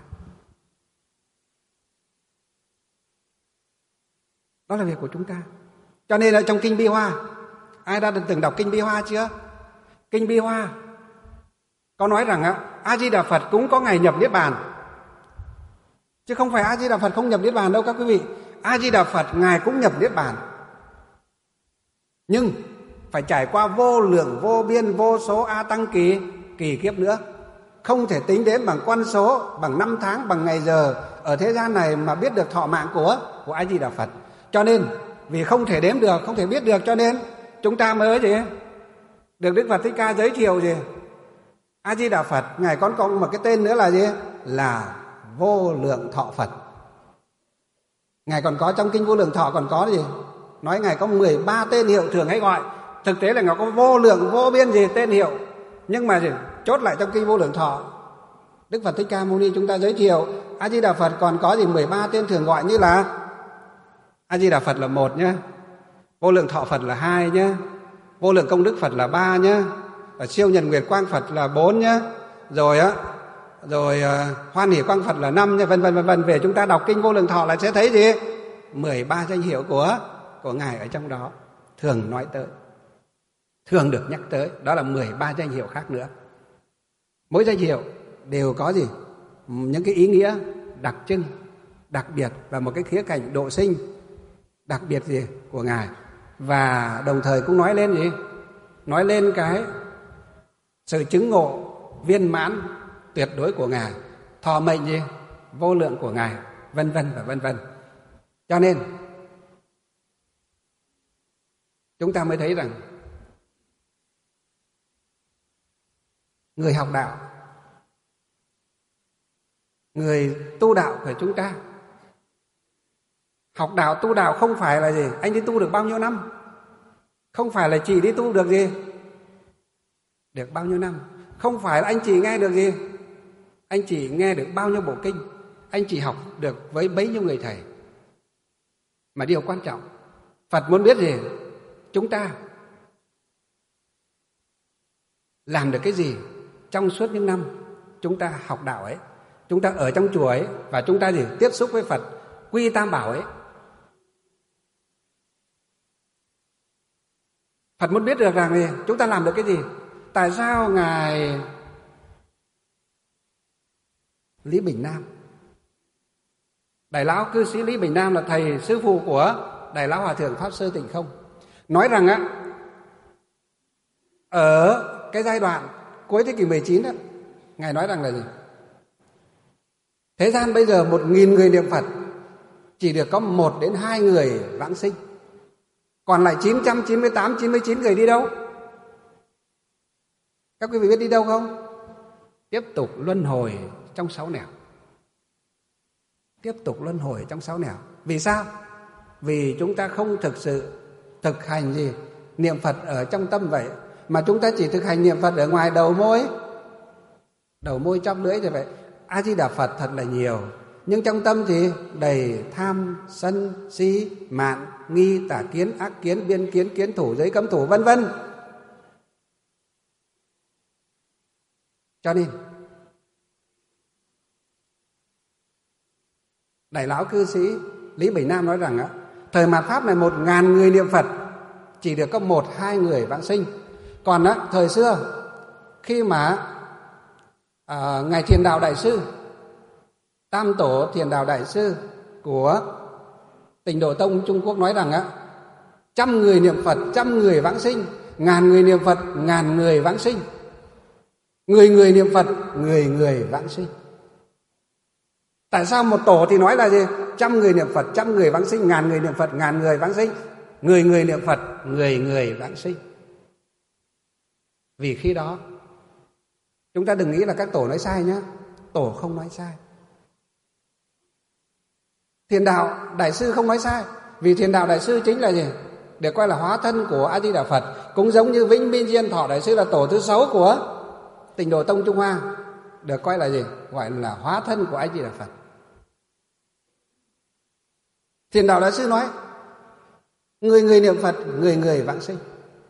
Đó là việc của chúng ta. Cho nên ở trong Kinh Bi Hoa, ai đã từng đọc Kinh Bi Hoa chưa? Kinh Bi Hoa có nói rằng A Di Đà Phật cũng có ngày nhập niết bàn. Chứ không phải A Di Đà Phật không nhập niết bàn đâu các quý vị. A Di Đà Phật Ngài cũng nhập niết bàn. Nhưng phải trải qua vô lượng vô biên vô số a tăng kỳ kỳ kiếp nữa. Không thể tính đến bằng con số, bằng năm tháng, bằng ngày giờ ở thế gian này mà biết được thọ mạng của của A Di Đà Phật. Cho nên vì không thể đếm được, không thể biết được, cho nên chúng ta mới gì? Được Đức Phật Thích Ca giới thiệu gì? A Di Đà Phật Ngài còn có một cái tên nữa là gì? Là Vô Lượng Thọ Phật. Ngài còn có trong Kinh Vô Lượng Thọ còn có gì? Nói Ngài có mười ba tên hiệu thường hay gọi. Thực tế là Ngài có vô lượng vô biên gì tên hiệu. Nhưng mà gì? Chốt lại trong Kinh Vô Lượng Thọ, Đức Phật Thích Ca Mâu Ni chúng ta giới thiệu A Di Đà Phật còn có gì? mười ba tên thường gọi, như là A Di Đà Phật là một nhé, Vô Lượng Thọ Phật là hai nhé, Vô Lượng Công Đức Phật là ba nhé, và Siêu Nhật Nguyệt Quang Phật là bốn nhé, rồi á rồi uh, Hoan Hỷ Quang Phật là năm nhé, vân vân vân vân. Về chúng ta đọc Kinh Vô Lượng Thọ là sẽ thấy gì? mười ba danh hiệu của của Ngài ở trong đó thường nói tới, thường được nhắc tới, đó là mười ba danh hiệu khác nữa. Mỗi danh hiệu đều có gì? Những cái ý nghĩa đặc trưng, đặc biệt và một cái khía cạnh độ sinh đặc biệt gì của Ngài. Và đồng thời cũng nói lên gì? Nói lên cái sự chứng ngộ viên mãn tuyệt đối của Ngài, thọ mệnh gì? Vô lượng của Ngài, vân vân và vân vân. Cho nên chúng ta mới thấy rằng người học đạo, người tu đạo của chúng ta, học đạo tu đạo không phải là gì? Anh đi tu được bao nhiêu năm? Không phải là chỉ đi tu được gì? Được bao nhiêu năm? Không phải là anh chỉ nghe được gì? Anh chỉ nghe được bao nhiêu bộ kinh? Anh chỉ học được với bấy nhiêu người thầy? Mà điều quan trọng, Phật muốn biết gì? Chúng ta làm được cái gì trong suốt những năm chúng ta học đạo ấy, chúng ta ở trong chùa ấy, và chúng ta gì? Tiếp xúc với Phật, quy tam bảo ấy. Phật muốn biết được rằng gì? Chúng ta làm được cái gì? Tại sao Ngài Lý Bình Nam, Đại lão cư sĩ Lý Bình Nam là thầy sư phụ của Đại lão Hòa thượng Pháp Sư Tịnh Không, nói rằng á, ở cái giai đoạn cuối thế kỷ mười chín đó, Ngài nói rằng là gì? Thế gian bây giờ một nghìn người niệm Phật chỉ được có một đến hai người vãng sinh, còn lại chín trăm chín mươi tám, chín mươi chín người đi đâu? Các quý vị biết đi đâu không? Tiếp tục luân hồi trong sáu nẻo. Tiếp tục luân hồi trong sáu nẻo. Vì sao? Vì chúng ta không thực sự thực hành gì? Niệm Phật ở trong tâm vậy. Mà chúng ta chỉ thực hành niệm Phật ở ngoài đầu môi, đầu môi chóp lưỡi thì vậy. A Di Đà Phật thật là nhiều, nhưng trong tâm thì đầy tham, sân, si, mạn, nghi, tà kiến, ác kiến, biên kiến, kiến thủ, giới cấm thủ, vân vân. Cho nên Đại lão cư sĩ Lý Bình Nam nói rằng á, thời mạt Pháp này một ngàn người niệm Phật chỉ được có một hai người vãng sinh. Còn á, thời xưa khi mà à, ngài Thiền Đạo Đại Sư, Tam Tổ Thiền Đạo Đại Sư của Tịnh Độ Tông Trung Quốc nói rằng á, trăm người niệm Phật trăm người vãng sinh, ngàn người niệm Phật ngàn người vãng sinh, người người niệm Phật người người vãng sinh. Tại sao một tổ thì nói là gì? Trăm người niệm Phật trăm người vãng sinh, ngàn người niệm Phật ngàn người vãng sinh, người người niệm Phật người người vãng sinh. Vì khi đó chúng ta đừng nghĩ là các tổ nói sai nhé. Tổ không nói sai, Thiền Đạo Đại Sư không nói sai. Vì Thiền Đạo Đại Sư chính là gì? Để coi là hóa thân của A Di Đà Phật. Cũng giống như Vĩnh Minh Diên Thọ Đại Sư là tổ thứ sáu của Tịnh Độ Tông Trung Hoa, được coi là gì? Gọi là hóa thân của A Di Đà Phật. Thiền Đạo Đại Sư nói người người niệm Phật người người vãng sinh.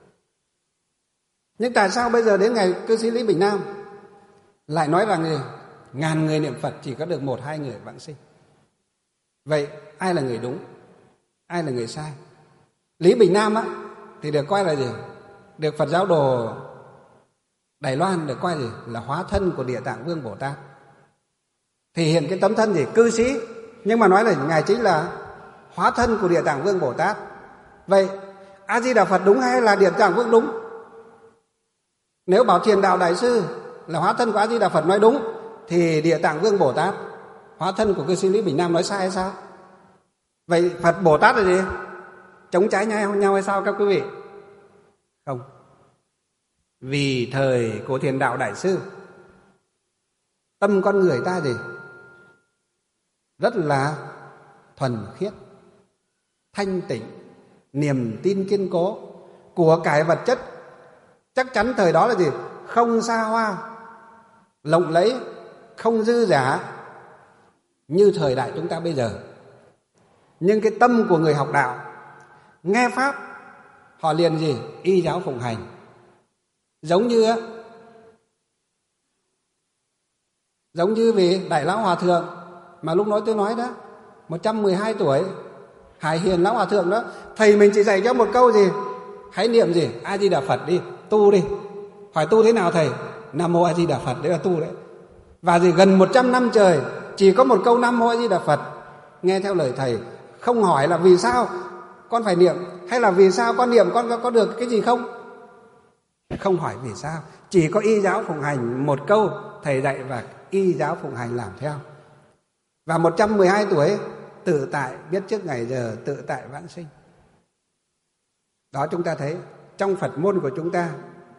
Nhưng tại sao bây giờ đến ngày cư sĩ Lý Bình Nam lại nói rằng gì? Ngàn người niệm Phật chỉ có được một hai người vãng sinh? Vậy ai là người đúng, ai là người sai? Lý Bình Nam á thì được coi là gì? Được Phật giáo đồ Đài Loan được coi gì? Là hóa thân của Địa Tạng Vương Bồ Tát, thể hiện cái tấm thân gì? Cư sĩ, nhưng mà nói là ngài chính là hóa thân của Địa Tạng Vương Bồ Tát. Vậy A Di Đà Phật đúng hay là Địa Tạng Vương đúng? Nếu bảo Thiền Đạo Đại Sư là hóa thân của A Di Đà Phật nói đúng, thì Địa Tạng Vương Bồ Tát, hóa thân của cư sĩ Lý Bình Nam, nói sai hay sao? Vậy Phật Bồ Tát là gì? Chống trái nhau nhau hay sao các quý vị? Không. Vì thời của Thiền Đạo Đại Sư, tâm con người ta gì? Rất là thuần khiết, thanh tịnh, niềm tin kiên cố, của cải vật chất chắc chắn thời đó là gì? Không xa hoa, lộng lẫy, không dư giả như thời đại chúng ta bây giờ. Nhưng cái tâm của người học đạo, nghe Pháp, họ liền gì? Y giáo phụng hành. Giống như Giống như vị Đại Lão Hòa Thượng mà lúc nói tôi nói đó, một trăm mười hai tuổi, Hải Hiền Lão Hòa Thượng đó, thầy mình chỉ dạy cho một câu gì? Hãy niệm gì? A Di Đà Phật đi, tu đi. Hỏi tu thế nào thầy? Nam Mô A Di Đà Phật, đấy là tu đấy. Và gì gần một trăm năm trời chỉ có một câu Nam Mô A Di Đà Phật, nghe theo lời thầy, không hỏi là vì sao con phải niệm, hay là vì sao con niệm con có, có được cái gì không. Không hỏi vì sao, chỉ có y giáo phụng hành, một câu thầy dạy và y giáo phụng hành làm theo. Và một trăm mười hai tuổi tự tại, biết trước ngày giờ, tự tại vãng sinh. Đó, chúng ta thấy trong Phật môn của chúng ta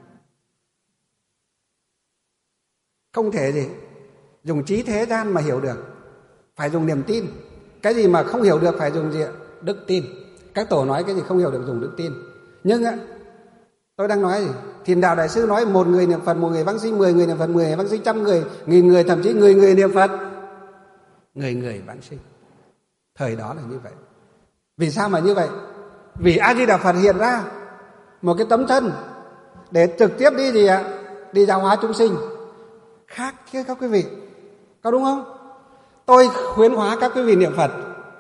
không thể gì dùng trí thế gian mà hiểu được, phải dùng niềm tin. Cái gì mà không hiểu được phải dùng gì? Đức tin. Các tổ nói cái gì không hiểu được dùng đức tin. Nhưng tôi đang nói gì? Thiền Đạo Đại Sư nói một người niệm Phật một người vãng sinh, mười người niệm Phật mười người vãng sinh, trăm người, nghìn người, thậm chí người người niệm Phật người người vãng sinh. Thời đó là như vậy. Vì sao mà như vậy? Vì A Di Đà Phật hiện ra một cái tấm thân để trực tiếp đi gì ạ? Đi giáo hóa chúng sinh. Khác chứ các quý vị, có đúng không? Tôi khuyến hóa các quý vị niệm Phật,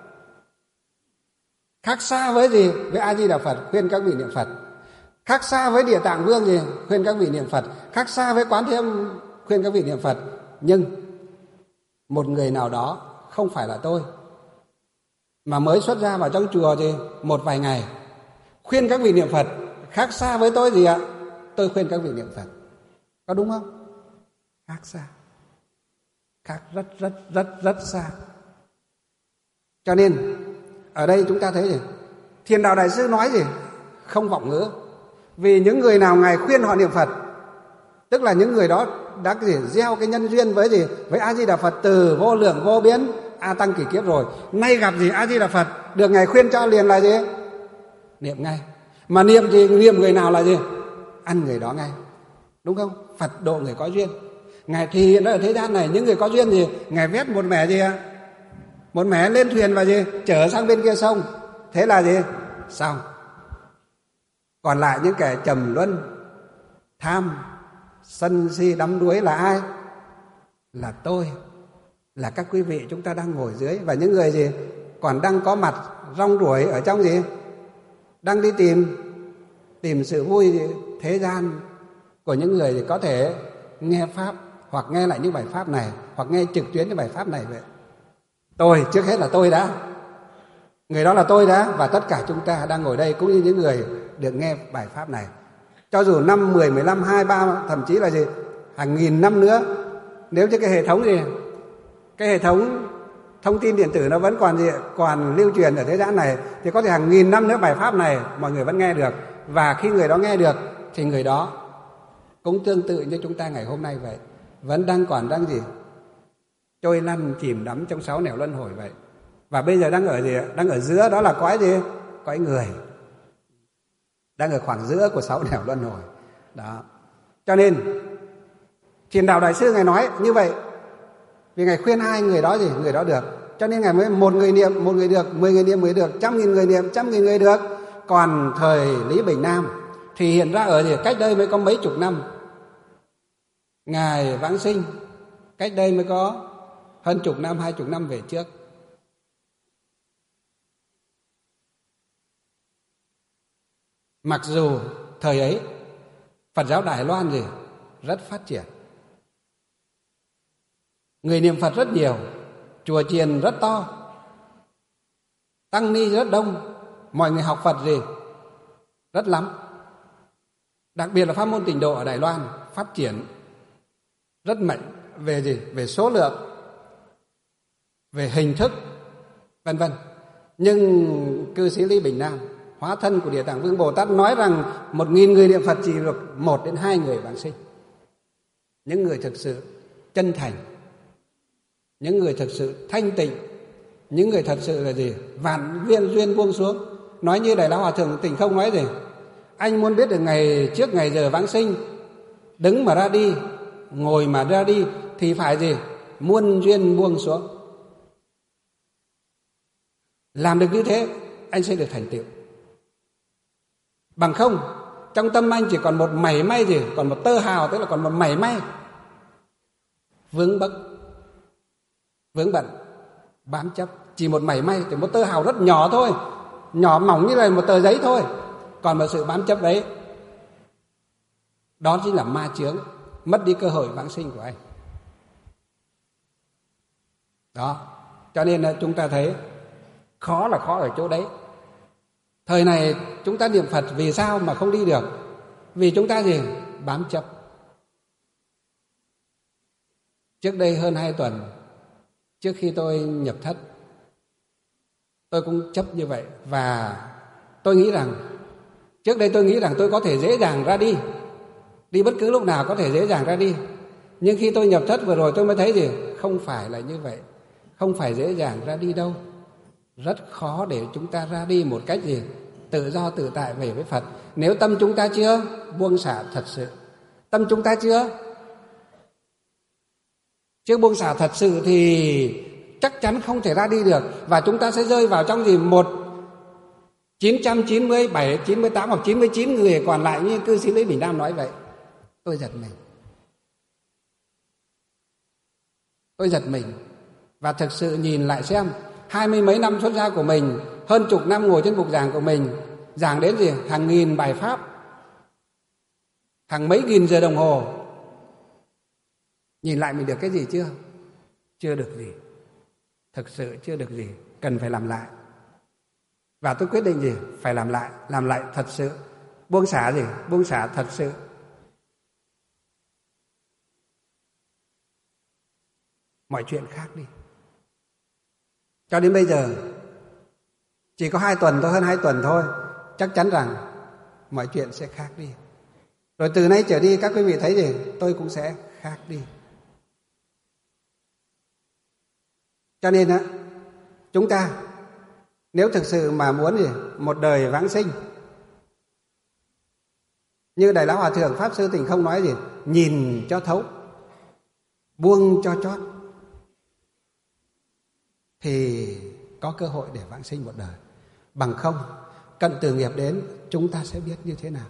khác xa với gì? Với A Di Đà Phật khuyên các vị niệm Phật, khác xa với Địa Tạng Vương gì? Khuyên các vị niệm Phật, khác xa với Quán Thế Âm khuyên các vị niệm Phật. Nhưng một người nào đó không phải là tôi, mà mới xuất ra vào trong chùa gì một vài ngày, khuyên các vị niệm Phật, khác xa với tôi gì ạ? Tôi khuyên các vị niệm Phật, có đúng không? Khác xa, khác rất rất rất rất xa. Cho nên ở đây chúng ta thấy gì? Thiền Đạo Đại Sư nói gì? Không vọng ngữ. Vì những người nào Ngài khuyên họ niệm Phật, tức là những người đó đã gì? Gieo cái nhân duyên với gì? Với A Di Đà Phật từ vô lượng vô biên a tăng kỷ kiếp rồi. Nay gặp gì? A Di Đà Phật được Ngài khuyên cho liền là gì? Niệm ngay. Mà niệm thì niệm người nào là gì? Ăn người đó ngay, đúng không? Phật độ người có duyên. Ngài thì hiện ở thế gian này, những người có duyên gì? Ngài vét một mẻ gì ạ? Một mẻ lên thuyền và gì? Chở sang bên kia sông. Thế là gì? Xong. Còn lại những kẻ trầm luân, tham, sân si đắm đuối là ai? Là tôi. là các quý vị chúng ta đang ngồi dưới, và những người gì còn đang có mặt rong ruổi ở trong gì, đang đi tìm tìm sự vui thế gian của những người thì có thể nghe pháp, hoặc nghe lại những bài pháp này, hoặc nghe trực tuyến những bài pháp này. Vậy tôi, trước hết là tôi đã, người đó là tôi đã, và tất cả chúng ta đang ngồi đây cũng như những người được nghe bài pháp này. Cho dù năm, mười, mười lăm, hai, ba, thậm chí là gì hàng nghìn năm nữa, nếu như cái hệ thống gì, cái hệ thống thông tin điện tử nó vẫn còn gì, còn lưu truyền ở thế gian này, thì có thể hàng nghìn năm nữa bài pháp này mọi người vẫn nghe được. Và khi người đó nghe được thì người đó cũng tương tự như chúng ta ngày hôm nay vậy, vẫn đang còn đang gì trôi lăn chìm đắm trong sáu nẻo luân hồi vậy. Và bây giờ đang ở gì, đang ở giữa, đó là cõi gì, cõi người, đang ở khoảng giữa của sáu nẻo luân hồi đó. Cho nên Thiền Đạo Đại Sư Ngài nói như vậy, vì Ngài khuyên hai người đó gì, người đó được. Cho nên Ngài mới một người niệm, một người được, mười người niệm, mười được, trăm nghìn người niệm, trăm nghìn người được. Còn thời Lý Bình Nam thì hiện ra ở gì, cách đây mới có mấy chục năm, Ngài vãng sinh cách đây mới có hơn chục năm, hai chục năm về trước. Mặc dù thời ấy Phật giáo Đài Loan gì rất phát triển, người niệm Phật rất nhiều, chùa chiền rất to, tăng ni rất đông, mọi người học Phật gì rất lắm. Đặc biệt là pháp môn Tịnh Độ ở Đài Loan phát triển rất mạnh về gì, về số lượng, về hình thức, vân vân. Nhưng cư sĩ Lý Bình Nam, hóa thân của Địa Tạng Vương Bồ Tát, nói rằng một nghìn người niệm Phật chỉ được một đến hai người vãng sinh. Những người thực sự chân thành, những người thực sự thanh tịnh, những người thật sự là gì, vạn viên duyên buông xuống. Nói như Đại Lão Hòa Thượng Tịnh Không nói gì, anh muốn biết được ngày trước ngày giờ vãng sinh, đứng mà ra đi, ngồi mà ra đi, thì phải gì, muôn duyên buông xuống. Làm được như thế, anh sẽ được thành tựu. Bằng không, trong tâm anh chỉ còn một mảy may gì, còn một tơ hào, tức là còn một mảy may vướng bấc, vướng bận, bám chấp. Chỉ một mảy may, thì một tơ hào rất nhỏ thôi, nhỏ mỏng như là một tờ giấy thôi, còn một sự bám chấp đấy, đó chính là ma chướng, mất đi cơ hội vãng sinh của anh. Đó, cho nên là chúng ta thấy khó là khó ở chỗ đấy. Thời này chúng ta niệm Phật vì sao mà không đi được? Vì chúng ta gì? Bám chấp. Trước đây hơn hai tuần, trước khi tôi nhập thất, tôi cũng chấp như vậy. Và tôi nghĩ rằng, trước đây tôi nghĩ rằng tôi có thể dễ dàng ra đi, đi bất cứ lúc nào có thể dễ dàng ra đi. Nhưng khi tôi nhập thất vừa rồi tôi mới thấy gì? Không phải là như vậy. Không phải dễ dàng ra đi đâu. Rất khó để chúng ta ra đi một cách gì? Tự do tự tại về với Phật. Nếu tâm chúng ta chưa buông xả thật sự, tâm chúng ta chưa chưa buông xả thật sự thì chắc chắn không thể ra đi được. Và chúng ta sẽ rơi vào trong gì? Một chín trăm chín mươi bảy, chín mươi tám hoặc chín mươi chín người còn lại như cư sĩ Lý Bình Nam nói vậy. Tôi giật mình. Tôi giật mình. Và thực sự nhìn lại xem, hai mươi mấy năm xuất gia của mình, hơn chục năm ngồi trên bục giảng của mình, giảng đến gì? Hàng nghìn bài pháp, hàng mấy nghìn giờ đồng hồ. Nhìn lại mình được cái gì chưa? Chưa được gì. Thực sự chưa được gì. Cần phải làm lại. Và tôi quyết định gì? Phải làm lại. Làm lại thật sự. Buông xả gì? Buông xả thật sự. Mọi chuyện khác đi. Cho đến bây giờ chỉ có hai tuần thôi, hơn hai tuần thôi, chắc chắn rằng mọi chuyện sẽ khác đi. Rồi từ nay trở đi các quý vị thấy gì? Tôi cũng sẽ khác đi. Cho nên á, chúng ta nếu thực sự mà muốn gì? Một đời vãng sinh, như Đại Lão Hòa Thượng Pháp Sư Tịnh Không nói gì? Nhìn cho thấu, buông cho chót, thì có cơ hội để vãng sinh một đời. Bằng không, cận tử nghiệp đến, chúng ta sẽ biết như thế nào.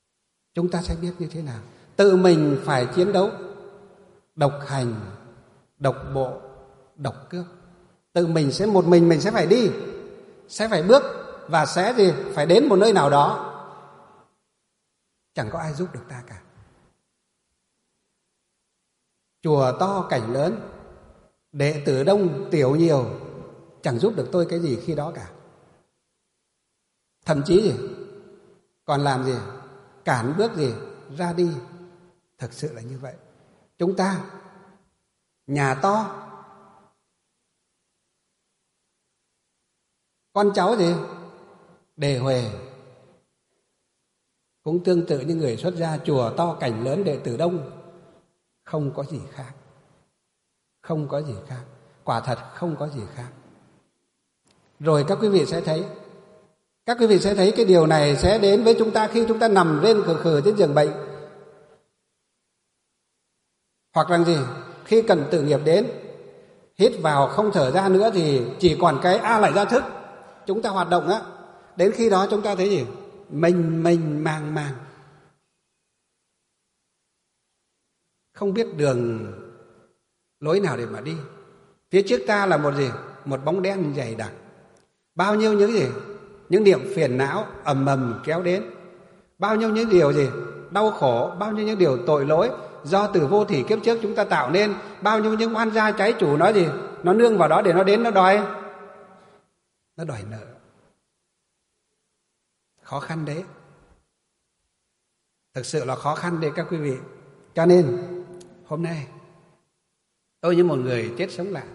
Chúng ta sẽ biết như thế nào. Tự mình phải chiến đấu, độc hành, độc bộ, độc cước. Tự mình sẽ một mình mình sẽ phải đi, sẽ phải bước và sẽ gì phải đến một nơi nào đó. Chẳng có ai giúp được ta cả. Chùa to cảnh lớn, đệ tử đông tiểu nhiều, chẳng giúp được tôi cái gì khi đó cả. Thậm chí gì còn làm gì cản bước gì ra đi. Thực sự là như vậy. Chúng ta nhà to, con cháu gì đề huề, cũng tương tự như người xuất gia, chùa to cảnh lớn đệ tử đông, không có gì khác. Không có gì khác. Quả thật không có gì khác. Rồi các quý vị sẽ thấy, các quý vị sẽ thấy cái điều này sẽ đến với chúng ta khi chúng ta nằm lên khử khử trên giường bệnh. Hoặc là gì? Khi cần tự nghiệp đến, hít vào không thở ra nữa thì chỉ còn cái a lại ra thức. Chúng ta hoạt động á, đến khi đó chúng ta thấy gì? Mênh mênh mang mang, không biết đường lối nào để mà đi. Phía trước ta là một gì? Một bóng đen dày đặc. Bao nhiêu những gì? Những niệm phiền não ầm ầm kéo đến. Bao nhiêu những điều gì? Đau khổ, bao nhiêu những điều tội lỗi do từ vô thỉ kiếp trước chúng ta tạo nên. Bao nhiêu những oan gia trái chủ nó gì? Nó nương vào đó để nó đến nó đòi. Nó đòi nợ. Khó khăn đấy. Thực sự là khó khăn đấy các quý vị. Cho nên hôm nay tôi như một người chết sống lại.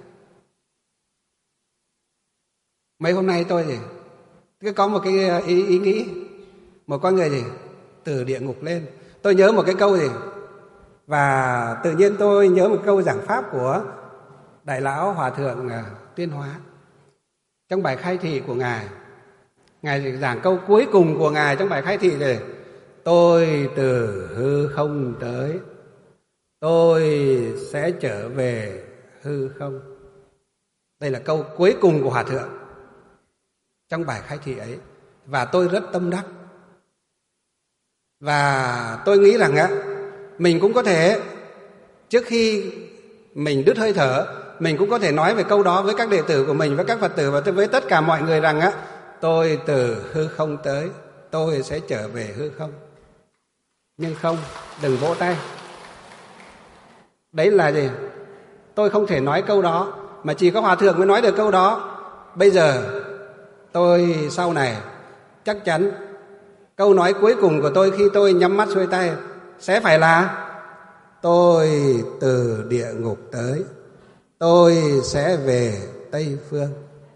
Mấy hôm nay tôi gì cứ có một cái ý, ý nghĩ, một con người gì từ địa ngục lên. Tôi nhớ một cái câu gì, và tự nhiên tôi nhớ một câu giảng pháp của Đại Lão Hòa Thượng Tuyên Hóa. Trong bài khai thị của Ngài, Ngài giảng câu cuối cùng của Ngài trong bài khai thị này: tôi từ hư không tới, tôi sẽ trở về hư không. Đây là câu cuối cùng của Hòa Thượng trong bài khai thị ấy. Và tôi rất tâm đắc. Và tôi nghĩ rằng á, mình cũng có thể, trước khi mình đứt hơi thở, mình cũng có thể nói về câu đó với các đệ tử của mình, với các Phật tử và với tất cả mọi người rằng á: tôi từ hư không tới, tôi sẽ trở về hư không. Nhưng không, đừng vỗ tay. Đấy là gì? Tôi không thể nói câu đó, mà chỉ có Hòa Thượng mới nói được câu đó. Bây giờ tôi sau này chắc chắn câu nói cuối cùng của tôi khi tôi nhắm mắt xuôi tay sẽ phải là: tôi từ địa ngục tới, tôi sẽ về Tây Phương.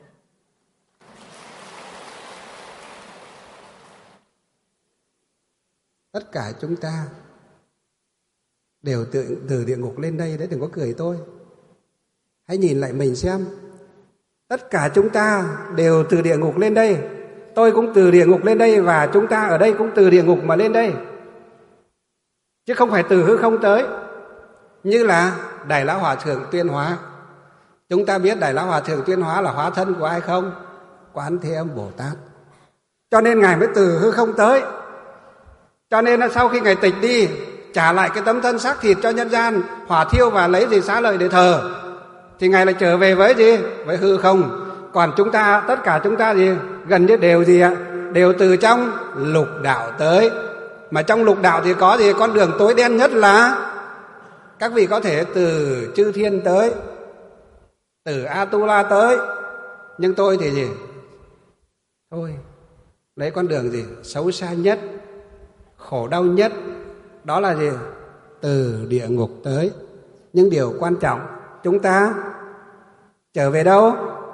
Tất cả chúng ta đều từ, từ địa ngục lên đây đấy, đừng có cười tôi. Hãy nhìn lại mình xem. Tất cả chúng ta đều từ địa ngục lên đây. Tôi cũng từ địa ngục lên đây, và chúng ta ở đây cũng từ địa ngục mà lên đây. Chứ không phải từ hư không tới. Như là Đại Lão Hòa Thượng Tuyên Hóa. Chúng ta biết Đại Lão Hòa Thượng Tuyên Hóa là hóa thân của ai không? Quán Thế Âm Bồ Tát. Cho nên Ngài mới từ hư không tới. Cho nên là sau khi Ngài tịch đi, trả lại cái tấm thân xác thịt cho nhân gian, hỏa thiêu và lấy gì xá lợi để thờ, thì Ngài lại trở về với gì? Với hư không. Còn chúng ta, tất cả chúng ta gì? Gần như đều gì ạ? Đều từ trong lục đạo tới. Mà trong lục đạo thì có gì? Con đường tối đen nhất là các vị có thể từ chư thiên tới, từ Atula tới. Nhưng tôi thì gì? Thôi, lấy con đường gì? Xấu xa nhất, khổ đau nhất. Đó là gì? Từ địa ngục tới. Nhưng điều quan trọng, chúng ta trở về đâu?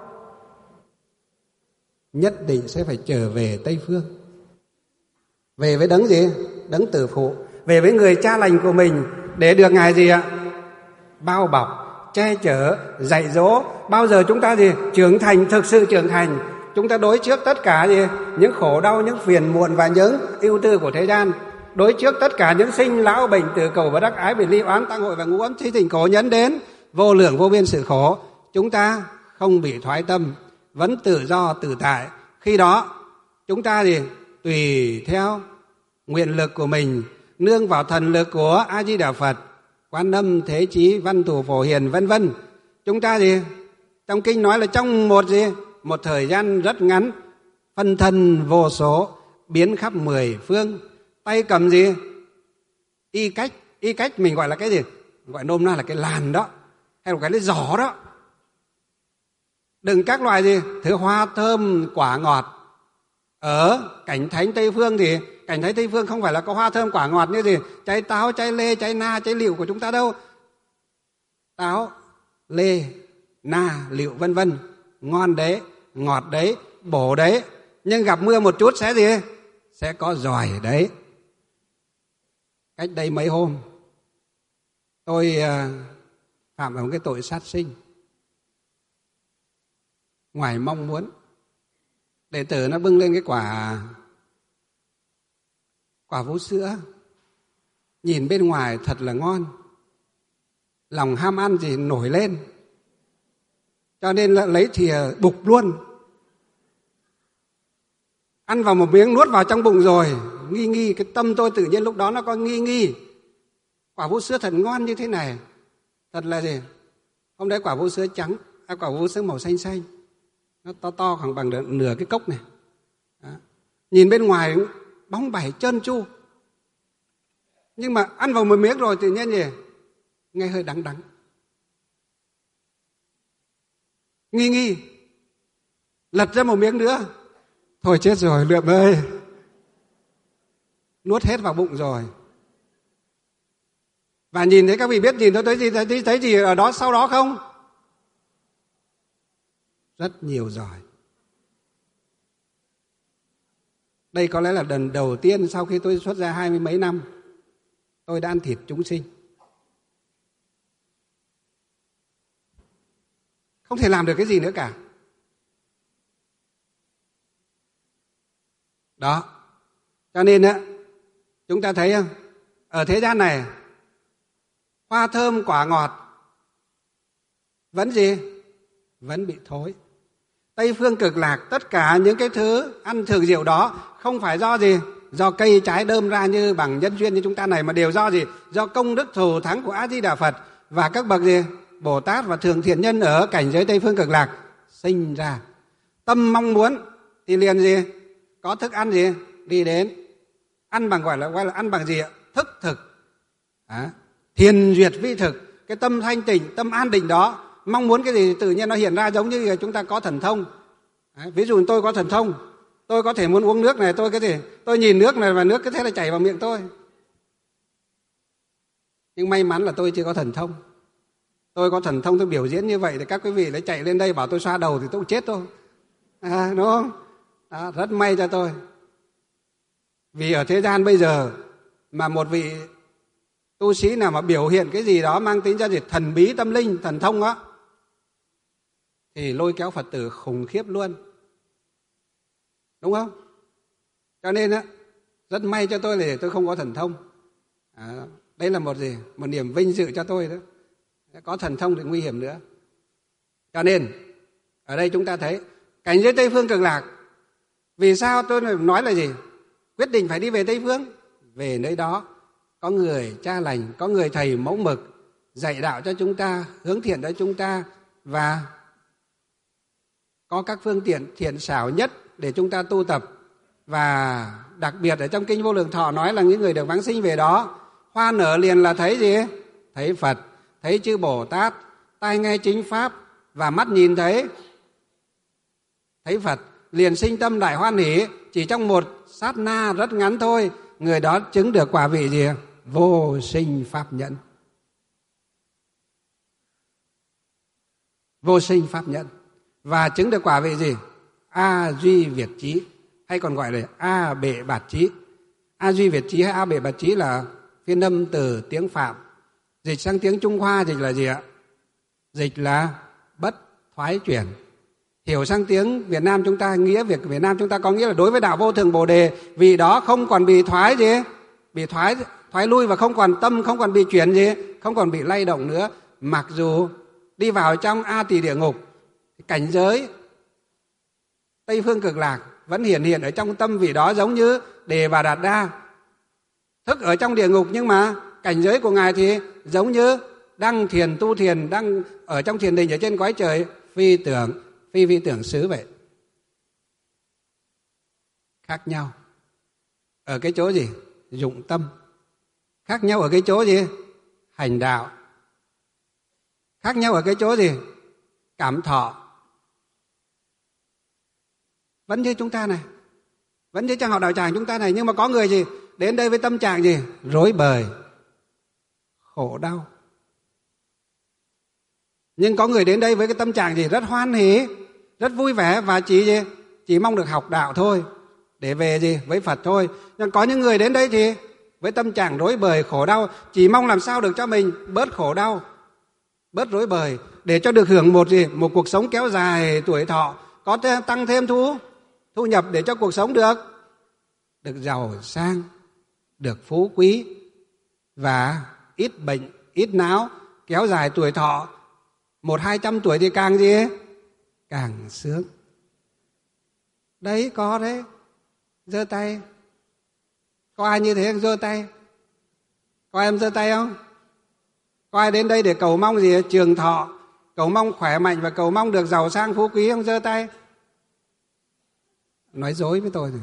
Nhất định sẽ phải trở về Tây Phương. Về với đấng gì? Đấng tử phụ. Về với người cha lành của mình, để được Ngài gì ạ? Bao bọc, che chở, dạy dỗ. Bao giờ chúng ta gì? Trưởng thành, thực sự trưởng thành. Chúng ta đối trước tất cả gì? Những khổ đau, những phiền muộn và những ưu tư của thế gian. Đối trước tất cả những sinh lão bệnh tử cầu và đắc ái, biệt ly oán tăng hội và ngũ ấm thi thỉnh khổ nhẫn đến vô lượng vô biên sự khổ. Chúng ta không bị thoái tâm, vẫn tự do tự tại. Khi đó chúng ta gì? Tùy theo nguyện lực của mình, nương vào thần lực của A Di Đà Phật, Quan Âm, Thế Chí, Văn Thủ, Phổ Hiền vân vân. Chúng ta gì? Trong kinh nói là trong một gì? Một thời gian rất ngắn, phân thân vô số, biến khắp mười phương, tay cầm gì? Y cách, y cách mình gọi là cái gì? Gọi nôm na là cái làn đó, hay là cái lấy giỏ đó. Đừng các loại gì? Thứ hoa thơm quả ngọt. Ở cảnh thánh Tây Phương thì cảnh thánh Tây Phương không phải là có hoa thơm quả ngọt như gì? Trái táo, trái lê, trái na, trái lựu của chúng ta đâu. Táo, lê, na, lựu vân vân, ngon đấy, ngọt đấy, bổ đấy. Nhưng gặp mưa một chút sẽ gì? Sẽ có giỏi đấy. Cách đây mấy hôm tôi uh, phạm vào một cái tội sát sinh. Ngoài mong muốn, đệ tử nó bưng lên cái quả quả vú sữa, nhìn bên ngoài thật là ngon, lòng ham ăn thì nổi lên, cho nên là lấy thìa bục luôn. Ăn vào một miếng nuốt vào trong bụng rồi, nghi nghi, cái tâm tôi tự nhiên lúc đó nó có nghi nghi. Quả vú sữa thật ngon như thế này, thật là gì? Hôm đấy quả vú sữa trắng, à, quả vú sữa màu xanh xanh, nó to to khoảng bằng nửa cái cốc này. Đó. Nhìn bên ngoài bóng bẩy trơn tru, nhưng mà ăn vào một miếng rồi tự nhiên gì? Nghe hơi đắng đắng, nghi nghi, lật ra một miếng nữa, thôi chết rồi Lượm ơi, nuốt hết vào bụng rồi. Và nhìn thấy các vị biết nhìn tôi thấy gì thấy, thấy gì ở đó sau đó không? Rất nhiều giỏi. Đây có lẽ là lần đầu tiên sau khi tôi xuất gia hai mươi mấy năm, tôi đã ăn thịt chúng sinh. Không thể làm được cái gì nữa cả. Đó. Cho nên á, chúng ta thấy không? Ở thế gian này, hoa thơm quả ngọt vẫn gì? Vẫn bị thối. Tây Phương Cực Lạc, tất cả những cái thứ ăn thường diệu đó không phải do gì? Do cây trái đơm ra như bằng nhân duyên như chúng ta này, mà đều do gì? Do công đức thù thắng của A Di Đà Phật và các bậc gì? Bồ Tát và thường thiện nhân ở cảnh giới Tây Phương Cực Lạc sinh ra. Tâm mong muốn thì liền gì? Có thức ăn gì? Đi đến. Ăn bằng gọi là gọi là ăn bằng gì ạ? Thức thực. À, thiền duyệt vi thực. Cái tâm thanh tịnh, tâm an định đó, mong muốn cái gì tự nhiên nó hiện ra, giống như chúng ta có thần thông. Đấy, ví dụ tôi có thần thông, tôi có thể muốn uống nước này, tôi có thể tôi nhìn nước này và nước cứ thế là chảy vào miệng tôi. Nhưng may mắn là tôi chưa có thần thông. Tôi có thần thông tôi biểu diễn như vậy thì các quý vị lại chạy lên đây bảo tôi xoa đầu thì tôi cũng chết thôi. À, đúng không? Đó, rất may cho tôi. Vì ở thế gian bây giờ mà một vị tu sĩ nào mà biểu hiện cái gì đó mang tính ra gì thần bí tâm linh, thần thông á, thì lôi kéo Phật tử khủng khiếp luôn. Đúng không? Cho nên á, rất may cho tôi là để tôi không có thần thông. À, đây là một gì? Một niềm vinh dự cho tôi đó. Có thần thông thì nguy hiểm nữa. Cho nên ở đây chúng ta thấy cảnh giới Tây Phương Cực Lạc. Vì sao tôi nói là gì? Quyết định phải đi về Tây Phương. Về nơi đó có người cha lành, có người thầy mẫu mực dạy đạo cho chúng ta, hướng thiện cho chúng ta, và có các phương tiện thiện xảo nhất để chúng ta tu tập. Và đặc biệt ở trong Kinh Vô Lượng Thọ nói là những người được vãng sinh về đó, hoa nở liền là thấy gì? Thấy Phật, thấy chư Bồ Tát, tai nghe chính Pháp và mắt nhìn thấy thấy Phật, liền sinh tâm đại hoan hỷ. Chỉ trong một sát na rất ngắn thôi, người đó chứng được quả vị gì? Vô sinh Pháp Nhẫn. Vô sinh Pháp Nhẫn. Và chứng được quả vị gì? A Duy Việt Chí, hay còn gọi là A Bệ Bạt Chí. A Duy Việt Chí hay A Bệ Bạt Chí là phiên âm từ tiếng Phạm, dịch sang tiếng Trung Hoa dịch là gì ạ? Dịch là bất thoái chuyển. Hiểu sang tiếng Việt Nam chúng ta, nghĩa việc Việt Nam chúng ta có nghĩa là đối với đạo vô thường Bồ Đề, vì đó không còn bị thoái gì, bị thoái thoái lui và không còn tâm, không còn bị chuyển gì, không còn bị lay động nữa. Mặc dù đi vào trong A Tỳ Địa Ngục, cảnh giới Tây Phương Cực Lạc vẫn hiển hiện ở trong tâm vị đó, giống như Đề Bà Đạt Đa thức ở trong địa ngục, nhưng mà cảnh giới của Ngài thì giống như đang thiền tu thiền, đang ở trong thiền định ở trên cõi trời phi tưởng, phi vi tưởng xứ vậy. Khác nhau ở cái chỗ gì? Dụng tâm. Khác nhau ở cái chỗ gì? Hành đạo. Khác nhau ở cái chỗ gì? Cảm thọ. Vẫn như chúng ta này, vẫn như trong học đạo tràng chúng ta này, nhưng mà có người gì? Đến đây với tâm trạng gì? Rối bời, khổ đau. Nhưng có người đến đây với cái tâm trạng gì? Rất hoan hỉ, rất vui vẻ và chỉ gì? Chỉ mong được học đạo thôi, để về gì? Với Phật thôi. Nhưng có những người đến đây thì với tâm trạng rối bời, khổ đau, chỉ mong làm sao được cho mình bớt khổ đau, bớt rối bời, để cho được hưởng một gì? Một cuộc sống kéo dài tuổi thọ, có thêm, tăng thêm thu thu nhập để cho cuộc sống được được giàu sang, được phú quý và ít bệnh, ít não, kéo dài tuổi thọ. Một hai trăm tuổi thì càng gì? Càng sướng. Đấy, có đấy. Giơ tay. Có ai như thế không? Giơ tay. Có em giơ tay không? Có ai đến đây để cầu mong gì? Trường thọ, cầu mong khỏe mạnh và cầu mong được giàu sang phú quý không? Giơ tay. Nói dối với tôi rồi.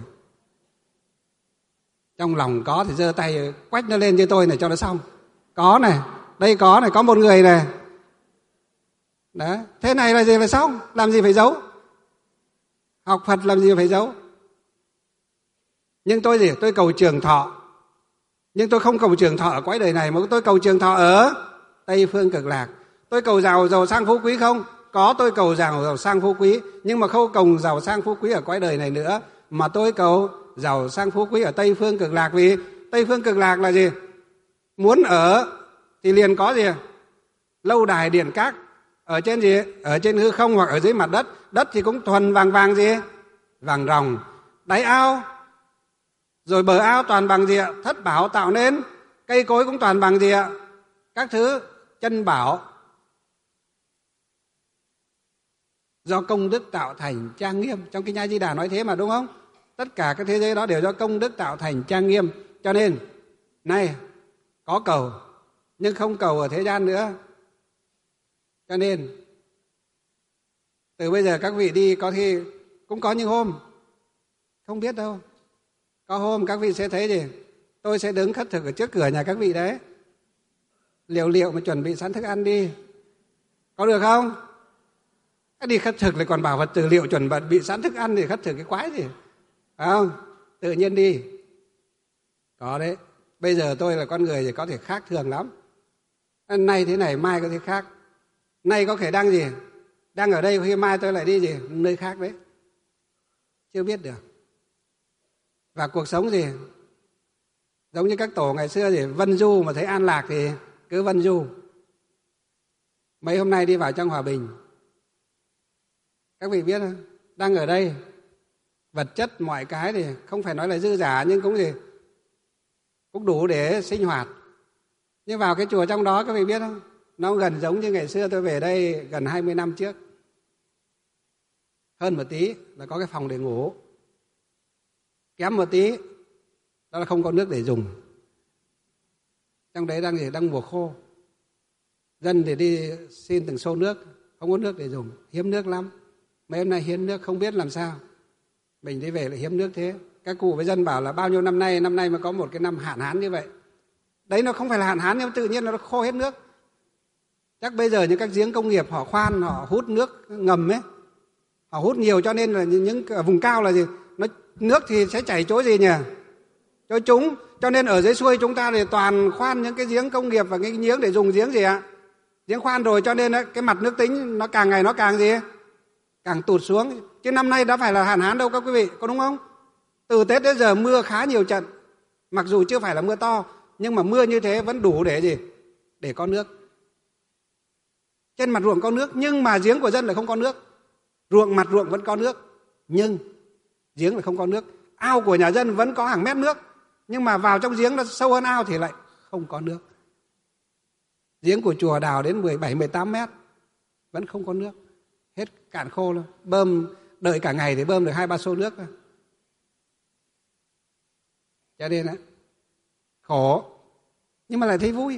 Trong lòng có thì giơ tay quách nó lên như tôi này cho nó xong. Có này, đây có này, có một người này. Đấy, thế này là gì phải xong? Làm gì phải giấu? Học Phật làm gì phải giấu? Nhưng tôi gì? Tôi cầu trường thọ. Nhưng tôi không cầu trường thọ ở cõi đời này, mà tôi cầu trường thọ ở Tây Phương Cực Lạc. Tôi cầu giàu giàu sang phú quý không? Có, tôi cầu giàu giàu sang phú quý, nhưng mà không cầu giàu sang phú quý ở cõi đời này nữa, mà tôi cầu giàu sang phú quý ở Tây Phương Cực Lạc. Vì Tây Phương Cực Lạc là gì? Muốn ở thì liền có gì? Lâu đài điện các ở trên gì? Ở trên hư không hoặc ở dưới mặt đất. Đất thì cũng thuần vàng vàng gì? Vàng ròng. Đáy ao rồi bờ ao toàn bằng gì ạ? Thất bảo tạo nên. Cây cối cũng toàn bằng gì ạ? Các thứ chân bảo. Do công đức tạo thành trang nghiêm. Trong Kinh A Di Đà nói thế mà, đúng không? Tất cả các thế giới đó đều do công đức tạo thành trang nghiêm. Cho nên này, có cầu nhưng không cầu ở thế gian nữa. Cho nên từ bây giờ các vị đi có khi cũng có những hôm không biết đâu. Có hôm các vị sẽ thấy gì? Tôi sẽ đứng khất thực ở trước cửa nhà các vị đấy. Liệu liệu mà chuẩn bị sẵn thức ăn đi. Có được không? Cái đi khất thực lại còn bảo Phật tử liệu chuẩn bị sẵn thức ăn thì khất thực cái quái gì? Phải không? Tự nhiên đi. Có đấy. Bây giờ tôi là con người thì có thể khác thường lắm. Nay thế này, mai có thể khác. Nay có thể đang gì? Đang ở đây, khi mai tôi lại đi gì? Nơi khác đấy. Chưa biết được. Và cuộc sống gì? Giống như các tổ ngày xưa gì? Vân du mà thấy an lạc thì cứ vân du. Mấy hôm nay đi vào trong Hòa Bình. Các vị biết không? Đang ở đây, vật chất mọi cái thì không phải nói là dư giả, nhưng cũng gì? Cũng đủ để sinh hoạt. Nhưng vào cái chùa trong đó các vị biết không? Nó gần giống như ngày xưa tôi về đây gần hai mươi năm trước. Hơn một tí là có cái phòng để ngủ. Kém một tí đó là không có nước để dùng. Trong đấy đang gì? Đang mùa khô. Dân thì đi xin từng xô nước, không có nước để dùng, hiếm nước lắm. Mấy hôm nay hiếm nước không biết làm sao. Mình đi về lại hiếm nước thế. Các cụ với dân bảo là bao nhiêu năm nay, năm nay mới có một cái năm hạn hán như vậy. Đấy nó không phải là hạn hán, nhưng tự nhiên nó khô hết nước. Chắc bây giờ những các giếng công nghiệp họ khoan, họ hút nước ngầm ấy. Họ hút nhiều cho nên là những vùng cao là gì? Nó, nước thì sẽ chảy chỗ gì nhỉ? Chỗ trũng. Cho nên ở dưới xuôi chúng ta thì toàn khoan những cái giếng công nghiệp và cái giếng để dùng giếng gì ạ? Giếng khoan rồi, cho nên cái mặt nước tính nó càng ngày nó càng gì? Càng tụt xuống. Chứ năm nay đã phải là hạn hán đâu các quý vị, có đúng không? Từ Tết đến giờ mưa khá nhiều trận. Mặc dù chưa phải là mưa to, nhưng mà mưa như thế vẫn đủ để gì? Để có nước. Trên mặt ruộng có nước, nhưng mà giếng của dân lại không có nước. Ruộng mặt ruộng vẫn có nước, nhưng giếng lại không có nước. Ao của nhà dân vẫn có hàng mét nước, nhưng mà vào trong giếng nó sâu hơn ao thì lại không có nước. Giếng của chùa đào đến mười bảy, mười tám mét vẫn không có nước. Hết cạn khô luôn. Bơm, đợi cả ngày thì bơm được hai ba xô nước. Cho nên khổ. nhưng mà lại thấy vui.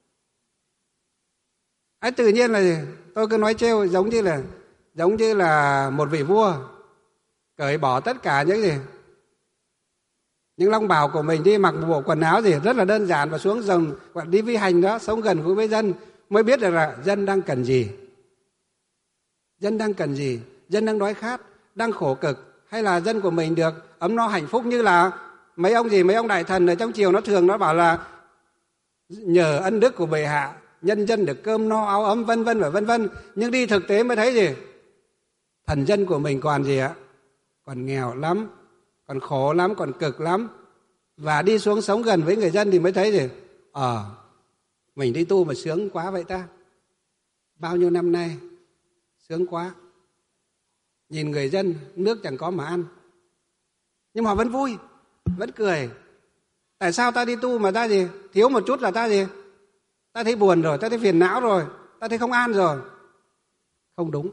Ấy tự nhiên là tôi cứ nói trêu, giống như là giống như là một vị vua cởi bỏ tất cả những gì những long bào của mình đi, mặc một bộ quần áo gì rất là đơn giản và xuống rừng gọi đi vi hành đó, sống gần gũi với dân, mới biết được là dân đang cần gì. Dân đang cần gì? Dân đang đói khát, đang khổ cực, hay là dân của mình được ấm no hạnh phúc? Như là mấy ông gì mấy ông đại thần ở trong triều nó thường nó bảo là nhờ ân đức của bệ hạ nhân dân được cơm no áo ấm, vân vân và vân vân. Nhưng đi thực tế mới thấy gì? Thần dân của mình còn gì ạ? Còn nghèo lắm, còn khổ lắm, còn cực lắm. Và đi xuống sống gần với người dân thì mới thấy gì? Ờ, à, mình đi tu mà sướng quá vậy ta. Bao nhiêu năm nay sướng quá. Nhìn người dân nước chẳng có mà ăn, nhưng mà họ vẫn vui, vẫn cười. Tại sao ta đi tu mà ta gì? Thiếu một chút là ta gì? Ta thấy buồn rồi, ta thấy phiền não rồi, ta thấy không an rồi. Không đúng.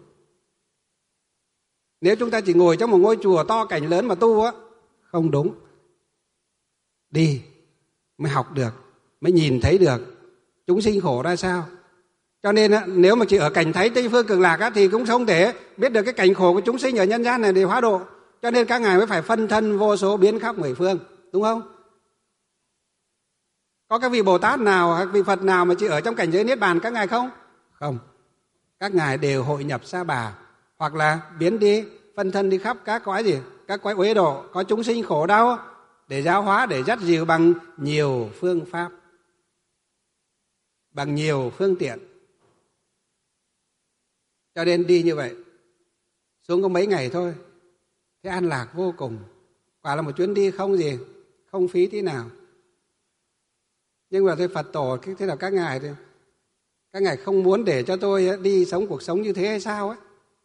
Nếu chúng ta chỉ ngồi trong một ngôi chùa to cảnh lớn mà tu á, không đúng. Đi mới học được, mới nhìn thấy được chúng sinh khổ ra sao. Cho nên á, nếu mà chỉ ở cảnh thấy Tây Phương Cực Lạc á, thì cũng không thể biết được cái cảnh khổ của chúng sinh ở nhân gian này để hóa độ. Cho nên các ngài mới phải phân thân vô số biến khắp mười phương, đúng không? Có các vị Bồ Tát nào, các vị Phật nào mà chỉ ở trong cảnh giới Niết Bàn các ngài không? Không. Các ngài đều hội nhập Sa Bà, hoặc là biến đi, phân thân đi khắp các cõi gì? Các cõi uế độ, có chúng sinh khổ đau để giáo hóa, để dắt dìu bằng nhiều phương pháp, bằng nhiều phương tiện. Cho nên đi như vậy, xuống có mấy ngày thôi, thế an lạc vô cùng. Quả là một chuyến đi không gì, không phí tí nào. Nhưng mà thôi Phật tổ, thế là các ngài thì các ngài không muốn để cho tôi đi sống cuộc sống như thế hay sao ấy?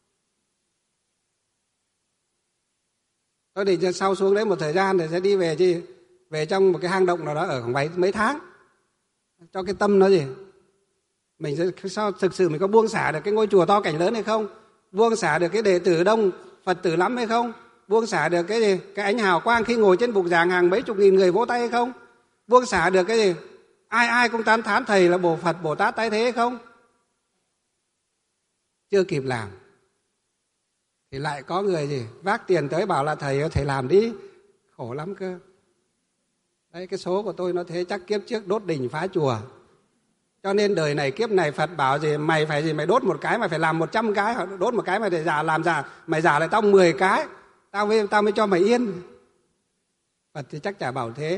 Tôi định sau xuống đấy một thời gian để sẽ đi về chi, về trong một cái hang động nào đó ở khoảng mấy, mấy tháng, cho cái tâm nó gì, mình sẽ sao thực sự mình có buông xả được cái ngôi chùa to cảnh lớn hay không, buông xả được cái đệ tử đông Phật tử lắm hay không, buông xả được cái gì, cái ánh hào quang khi ngồi trên bục giảng hàng mấy chục nghìn người vỗ tay hay không, buông xả được cái gì, ai ai cũng tán thán thầy là Bồ Phật Bồ Tát tái thế hay không. Chưa kịp làm thì lại có người gì vác tiền tới bảo là thầy thầy làm đi, khổ lắm cơ. Đấy, cái số của tôi nó thế, chắc kiếp trước đốt đình phá chùa, cho nên đời này kiếp này Phật bảo gì mày phải gì mày đốt một cái mày phải làm một trăm cái, hoặc đốt một cái mày để giả làm giả, mày giả lại tao mười cái, tao mới tao mới cho mày yên. Phật thì chắc chả bảo thế.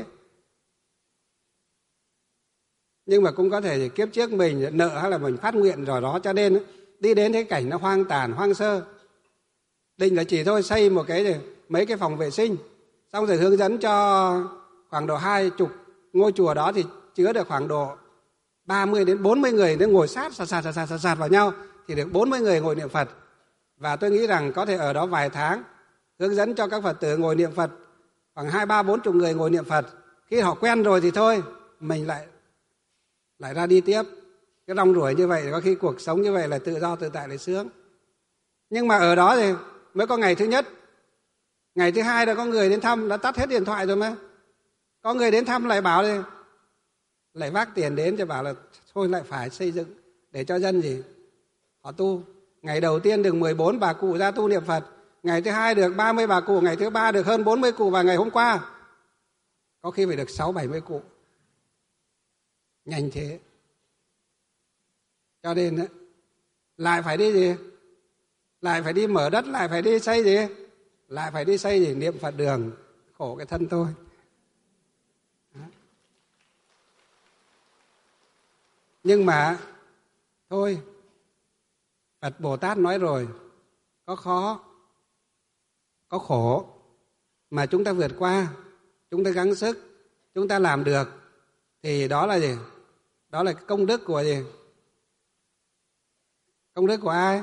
Nhưng mà cũng có thể thì kiếp trước mình nợ hay là mình phát nguyện rồi đó, cho nên đi đến cái cảnh nó hoang tàn hoang sơ. Định là chỉ thôi xây một cái gì, mấy cái phòng vệ sinh, xong rồi hướng dẫn cho khoảng độ hai chục ngôi chùa đó thì chứa được khoảng độ ba mươi đến bốn mươi người, nếu ngồi sát sạt sạt sạt sạt sạt vào nhau thì được bốn mươi người ngồi niệm Phật. Và tôi nghĩ rằng có thể ở đó vài tháng, hướng dẫn cho các Phật tử ngồi niệm Phật, khoảng hai ba bốn chục người ngồi niệm Phật. Khi họ quen rồi thì thôi, mình lại lại ra đi tiếp. Cái rong ruổi như vậy, có khi cuộc sống như vậy là tự do tự tại là sướng. Nhưng mà ở đó thì mới có ngày thứ nhất, ngày thứ hai đã có người đến thăm, đã tắt hết điện thoại rồi mà. Có người đến thăm lại bảo thì lại vác tiền đến cho bảo là thôi lại phải xây dựng để cho dân gì họ tu. Ngày đầu tiên được mười bốn bà cụ ra tu niệm Phật, ngày thứ hai được ba mươi bà cụ, ngày thứ ba được hơn bốn mươi cụ, và ngày hôm qua có khi phải được sáu bảy mươi cụ. Nhanh thế. Cho nên lại phải đi gì? Lại phải đi mở đất, lại phải đi xây gì? Lại phải đi xây gì? Niệm Phật đường. Khổ cái thân tôi. Đó. Nhưng mà thôi, Phật Bồ Tát nói rồi, có khó, có khổ mà chúng ta vượt qua, chúng ta gắng sức, chúng ta làm được thì đó là gì? Đó là công đức của gì? Công đức của ai?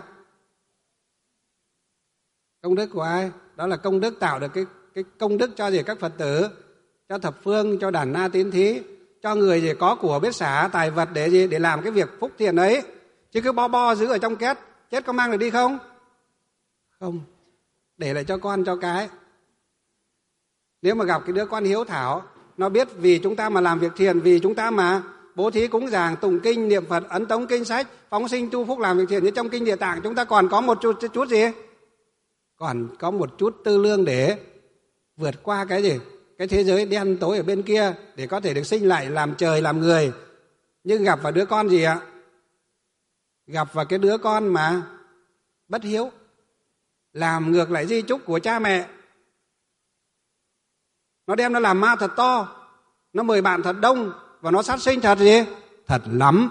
Công đức của ai? Đó là công đức tạo được cái cái công đức cho gì? Các Phật tử, cho thập phương, cho đàn na tín thí, cho người gì có của biết xả tài vật để gì? Để làm cái việc phúc thiện ấy. Chứ cứ bo bo giữ ở trong két, chết có mang được đi không? Không. Để lại cho con cho cái. Nếu mà gặp cái đứa con hiếu thảo, nó biết vì chúng ta mà làm việc thiện, vì chúng ta mà bố thí cúng dường, tụng kinh, niệm Phật, ấn tống kinh sách, phóng sinh tu phúc, làm việc thiện như trong kinh Địa Tạng, chúng ta còn có một chút, chút gì? Còn có một chút tư lương để vượt qua cái gì? Cái thế giới đen tối ở bên kia, để có thể được sinh lại làm trời làm người. Nhưng gặp vào đứa con gì ạ? Gặp vào cái đứa con mà bất hiếu, làm ngược lại di chúc của cha mẹ. Nó đem nó làm ma thật to, nó mời bạn thật đông, và nó sát sinh thật gì? Thật lắm.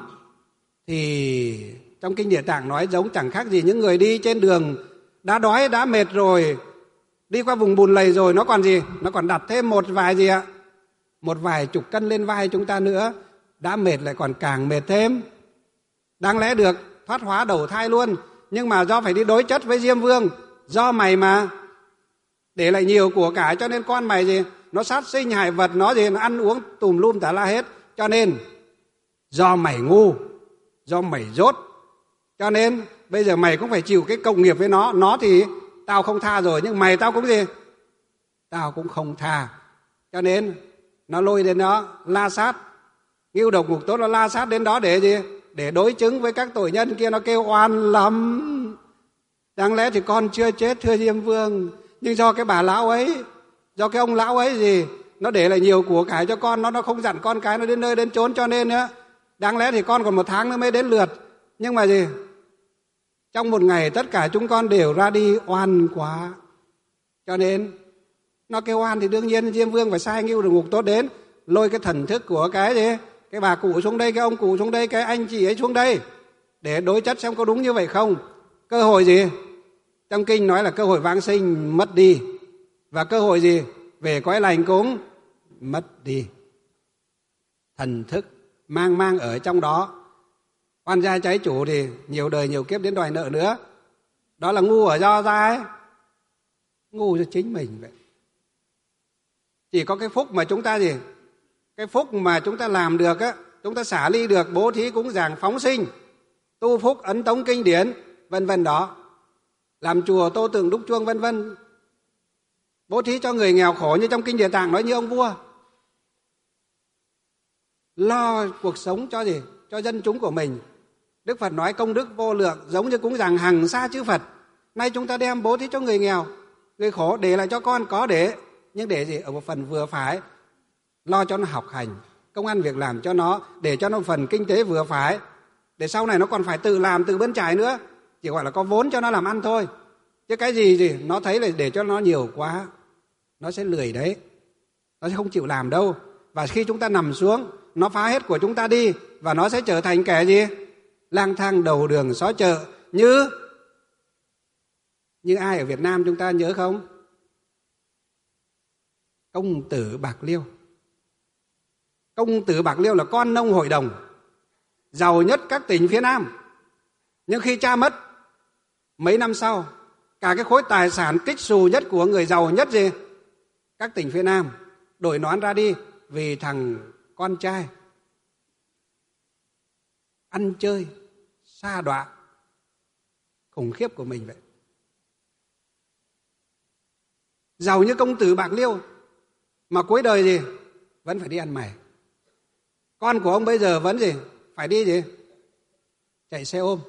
Thì trong kinh Địa Tạng nói giống chẳng khác gì những người đi trên đường, đã đói, đã mệt rồi, đi qua vùng bùn lầy rồi, nó còn gì? Nó còn đặt thêm một vài gì ạ? Một vài chục cân lên vai chúng ta nữa. Đã mệt lại còn càng mệt thêm. Đáng lẽ được thoát hóa đầu thai luôn, nhưng mà do phải đi đối chất với Diêm Vương, do mày mà để lại nhiều của cải, cho nên con mày gì? Nó sát sinh hại vật, nó gì? Nó ăn uống tùm lum tả la hết. Cho nên do mày ngu, do mày dốt, cho nên bây giờ mày cũng phải chịu cái cộng nghiệp với nó. Nó thì tao không tha rồi, nhưng mày tao cũng gì? Tao cũng không tha. Cho nên nó lôi đến đó la sát. Ngưu độc ngục tốt nó la sát đến đó để gì? Để đối chứng với các tội nhân kia. Nó kêu oan lắm. Đáng lẽ thì con chưa chết thưa Diêm Vương, nhưng do cái bà lão ấy, do cái ông lão ấy gì, nó để lại nhiều của cải cho con, nó nó không dặn con cái nó đến nơi đến chốn, cho nên á, đáng lẽ thì con còn một tháng nữa mới đến lượt. Nhưng mà gì? Trong một ngày tất cả chúng con đều ra đi, oan quá. Cho nên nó kêu oan thì đương nhiên Diêm Vương phải sai Ngưu độc ngục tốt đến, lôi cái thần thức của cái gì? Cái bà cụ xuống đây, cái ông cụ xuống đây, cái anh chị ấy xuống đây, để đối chất xem có đúng như vậy không. Cơ hội gì? Trong kinh nói là cơ hội vãng sinh mất đi, và cơ hội gì? Về cõi lành cũng mất đi. Thần thức mang mang ở trong đó. Oan gia trái chủ thì nhiều đời nhiều kiếp đến đòi nợ nữa. Đó là ngu ở do ra ấy. Ngu cho chính mình vậy. Chỉ có cái phúc mà chúng ta gì? Cái phúc mà chúng ta làm được á, chúng ta xả ly được, bố thí cúng dường, phóng sinh, tu phúc, ấn tống kinh điển, vân vân đó, làm chùa, tô tượng, đúc chuông, vân vân, bố thí cho người nghèo khổ như trong kinh Địa Tạng nói như ông vua, lo cuộc sống cho gì? Cho dân chúng của mình. Đức Phật nói công đức vô lượng, giống như cúng dường hằng sa chư Phật. Nay chúng ta đem bố thí cho người nghèo, người khổ, để lại cho con có để, nhưng để gì? Ở một phần vừa phải, lo cho nó học hành, công ăn việc làm cho nó, để cho nó một phần kinh tế vừa phải, để sau này nó còn phải tự làm, tự bươn trải nữa. Chỉ gọi là có vốn cho nó làm ăn thôi. Chứ cái gì gì nó thấy là để cho nó nhiều quá, nó sẽ lười đấy, nó sẽ không chịu làm đâu. Và khi chúng ta nằm xuống, nó phá hết của chúng ta đi, và nó sẽ trở thành kẻ gì? Lang thang đầu đường xó chợ. Như Như ai ở Việt Nam chúng ta nhớ không? Công tử Bạc Liêu. Công tử Bạc Liêu là con nông hội đồng, giàu nhất các tỉnh phía Nam. Nhưng khi cha mất, mấy năm sau, cả cái khối tài sản kích xù nhất của người giàu nhất gì? Các tỉnh phía Nam đổi nón ra đi, vì thằng con trai ăn chơi sa đọa khủng khiếp của mình vậy. Giàu như công tử Bạc Liêu mà cuối đời gì? Vẫn phải đi ăn mày. Con của ông bây giờ vẫn gì? Phải đi gì? Chạy xe ôm.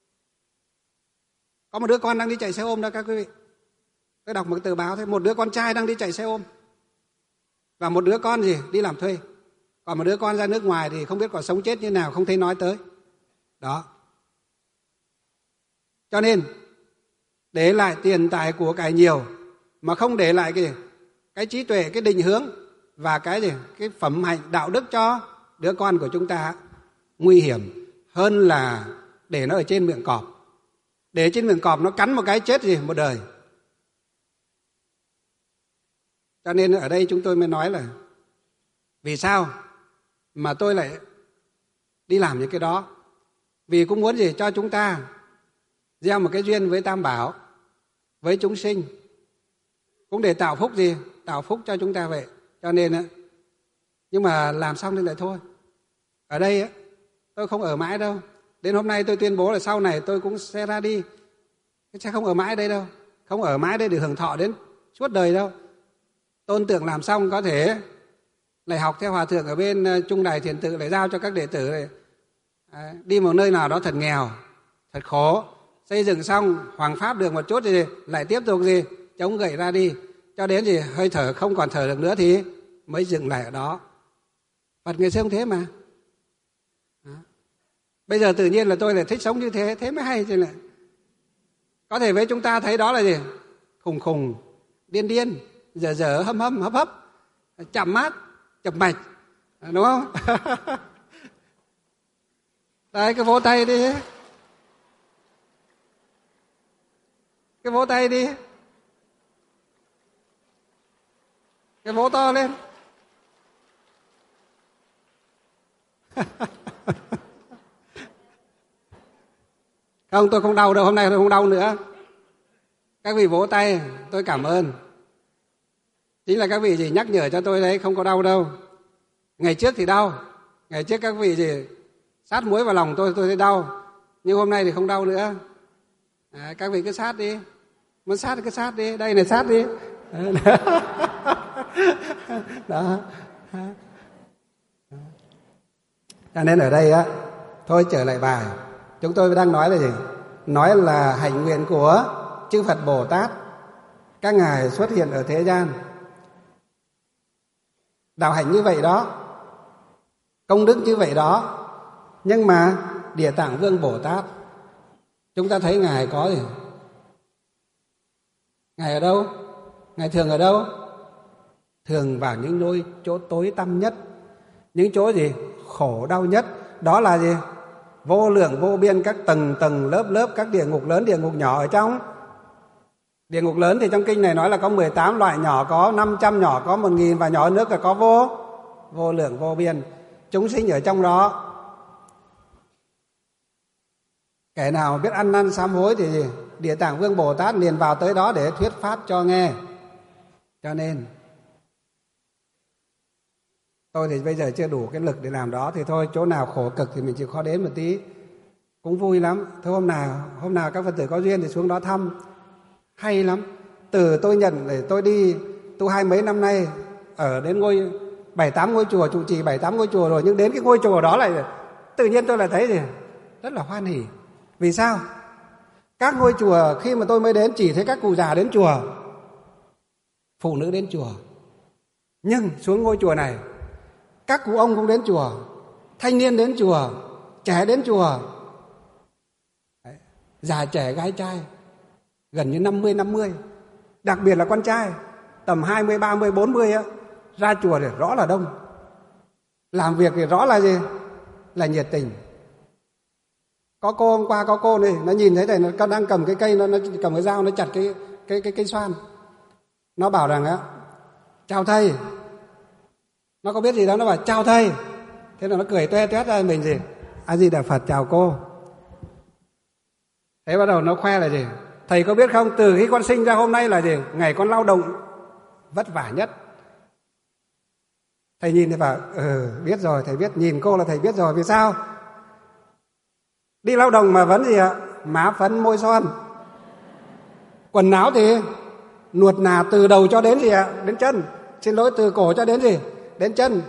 Có một đứa con đang đi chạy xe ôm đó các quý vị. Tôi đọc một tờ báo thấy một đứa con trai đang đi chạy xe ôm, và một đứa con gì? Đi làm thuê. Còn một đứa con ra nước ngoài thì không biết còn sống chết như nào, không thấy nói tới. Đó. Cho nên để lại tiền tài của cải nhiều mà không để lại cái cái trí tuệ, cái định hướng và cái gì? Cái phẩm hạnh đạo đức cho đứa con của chúng ta, nguy hiểm hơn là để nó ở trên miệng cọp. Để trên miệng cọp nó cắn một cái chết gì? Một đời. Cho nên ở đây chúng tôi mới nói là vì sao mà tôi lại đi làm những cái đó? Vì cũng muốn gì? Cho chúng ta gieo một cái duyên với Tam Bảo, với chúng sinh, cũng để tạo phúc gì? Tạo phúc cho chúng ta vậy. Cho nên á, nhưng mà làm xong thì lại thôi. Ở đây á, tôi không ở mãi đâu. Đến hôm nay tôi tuyên bố là sau này tôi cũng sẽ ra đi, sẽ không ở mãi đây đâu. Không ở mãi đây để hưởng thọ đến suốt đời đâu. Tôn tượng làm xong có thể lại học theo hòa thượng ở bên Trung Đài Thiền Tự, lại giao cho các đệ tử này à, đi một nơi nào đó thật nghèo, thật khổ, xây dựng xong hoằng pháp được một chút thì lại tiếp tục gì chống gậy ra đi, cho đến gì hơi thở không còn thở được nữa thì mới dừng lại ở đó. Phật ngày xưa không thế mà. Đó. Bây giờ tự nhiên là tôi lại thích sống như thế, thế mới hay chứ lại. Có thể với chúng ta thấy đó là gì? Khùng khùng, điên điên, dở dở, hâm hâm, hấp hấp, chậm mát, chập mạch, đúng không? Đấy, cái vỗ tay đi. Cái vỗ tay đi. Cái vỗ to lên. Không, tôi không đau đâu, hôm nay tôi không đau nữa. Các vị vỗ tay, tôi cảm ơn. Chính là các vị gì nhắc nhở cho tôi đấy, không có đau đâu. Ngày trước thì đau, ngày trước các vị gì sát muối vào lòng tôi, tôi thấy đau. Nhưng hôm nay thì không đau nữa. À, các vị cứ sát đi, muốn sát thì cứ sát đi, đây này sát đi. Đó. Cho nên ở đây á, thôi trở lại bài. Chúng tôi đang nói là gì? Nói là hạnh nguyện của chư Phật Bồ Tát, các ngài xuất hiện ở thế gian. Đạo hạnh như vậy đó, công đức như vậy đó. Nhưng mà Địa Tạng Vương Bồ Tát, chúng ta thấy ngài có gì? Ngài ở đâu? Ngài thường ở đâu? Thường vào những nơi chỗ tối tăm nhất, những chỗ gì? Khổ đau nhất. Đó là gì? Vô lượng vô biên các tầng tầng lớp lớp, các địa ngục lớn, địa ngục nhỏ ở trong. Địa ngục lớn thì trong kinh này nói là có mười tám loại, nhỏ có năm trăm, nhỏ có một nghìn, và nhỏ hơn nước là có vô vô lượng vô biên. Chúng sinh ở trong đó. Kẻ nào biết ăn năn sám hối thì Địa Tạng Vương Bồ Tát liền vào tới đó để thuyết pháp cho nghe. Cho nên tôi thì bây giờ chưa đủ cái lực để làm đó, thì thôi chỗ nào khổ cực thì mình chịu khó đến một tí, cũng vui lắm. Thôi hôm nào hôm nào các Phật tử có duyên thì xuống đó thăm, hay lắm. Từ tôi nhận để tôi đi tu hai mấy năm nay, ở đến ngôi bảy tám ngôi chùa, trụ trì bảy tám ngôi chùa rồi, nhưng đến cái ngôi chùa đó lại tự nhiên tôi lại thấy gì rất là hoan hỉ. Vì sao? Các ngôi chùa khi mà tôi mới đến chỉ thấy các cụ già đến chùa, phụ nữ đến chùa. Nhưng xuống ngôi chùa này, các cụ ông cũng đến chùa, thanh niên đến chùa, trẻ đến chùa. Đấy, già trẻ gái trai gần như năm mươi năm mươi. Đặc biệt là con trai tầm hai mươi, ba mươi, bốn mươi á, ra chùa thì rõ là đông. Làm việc thì rõ là gì? Là nhiệt tình. Có cô hôm qua có cô này, nó nhìn thấy thầy nó đang cầm cái cây, nó, nó cầm cái dao nó chặt cái cái cái cây xoan. Nó bảo rằng á, chào thầy. Nó có biết gì đâu, nó bảo chào thầy. Thế là nó cười toe toét ra mình gì? A Di Đà Phật chào cô. Thế bắt đầu nó khoe là gì? Thầy có biết không, từ khi con sinh ra hôm nay là gì? Ngày con lao động vất vả nhất. Thầy nhìn thì bảo, ừ biết rồi, thầy biết. Nhìn cô là thầy biết rồi. Vì sao? Đi lao động mà vẫn gì ạ? Má phấn môi son. Quần áo thì nuột nà từ đầu cho đến gì ạ? Đến chân. Xin lỗi, từ cổ cho đến gì? Đến chân.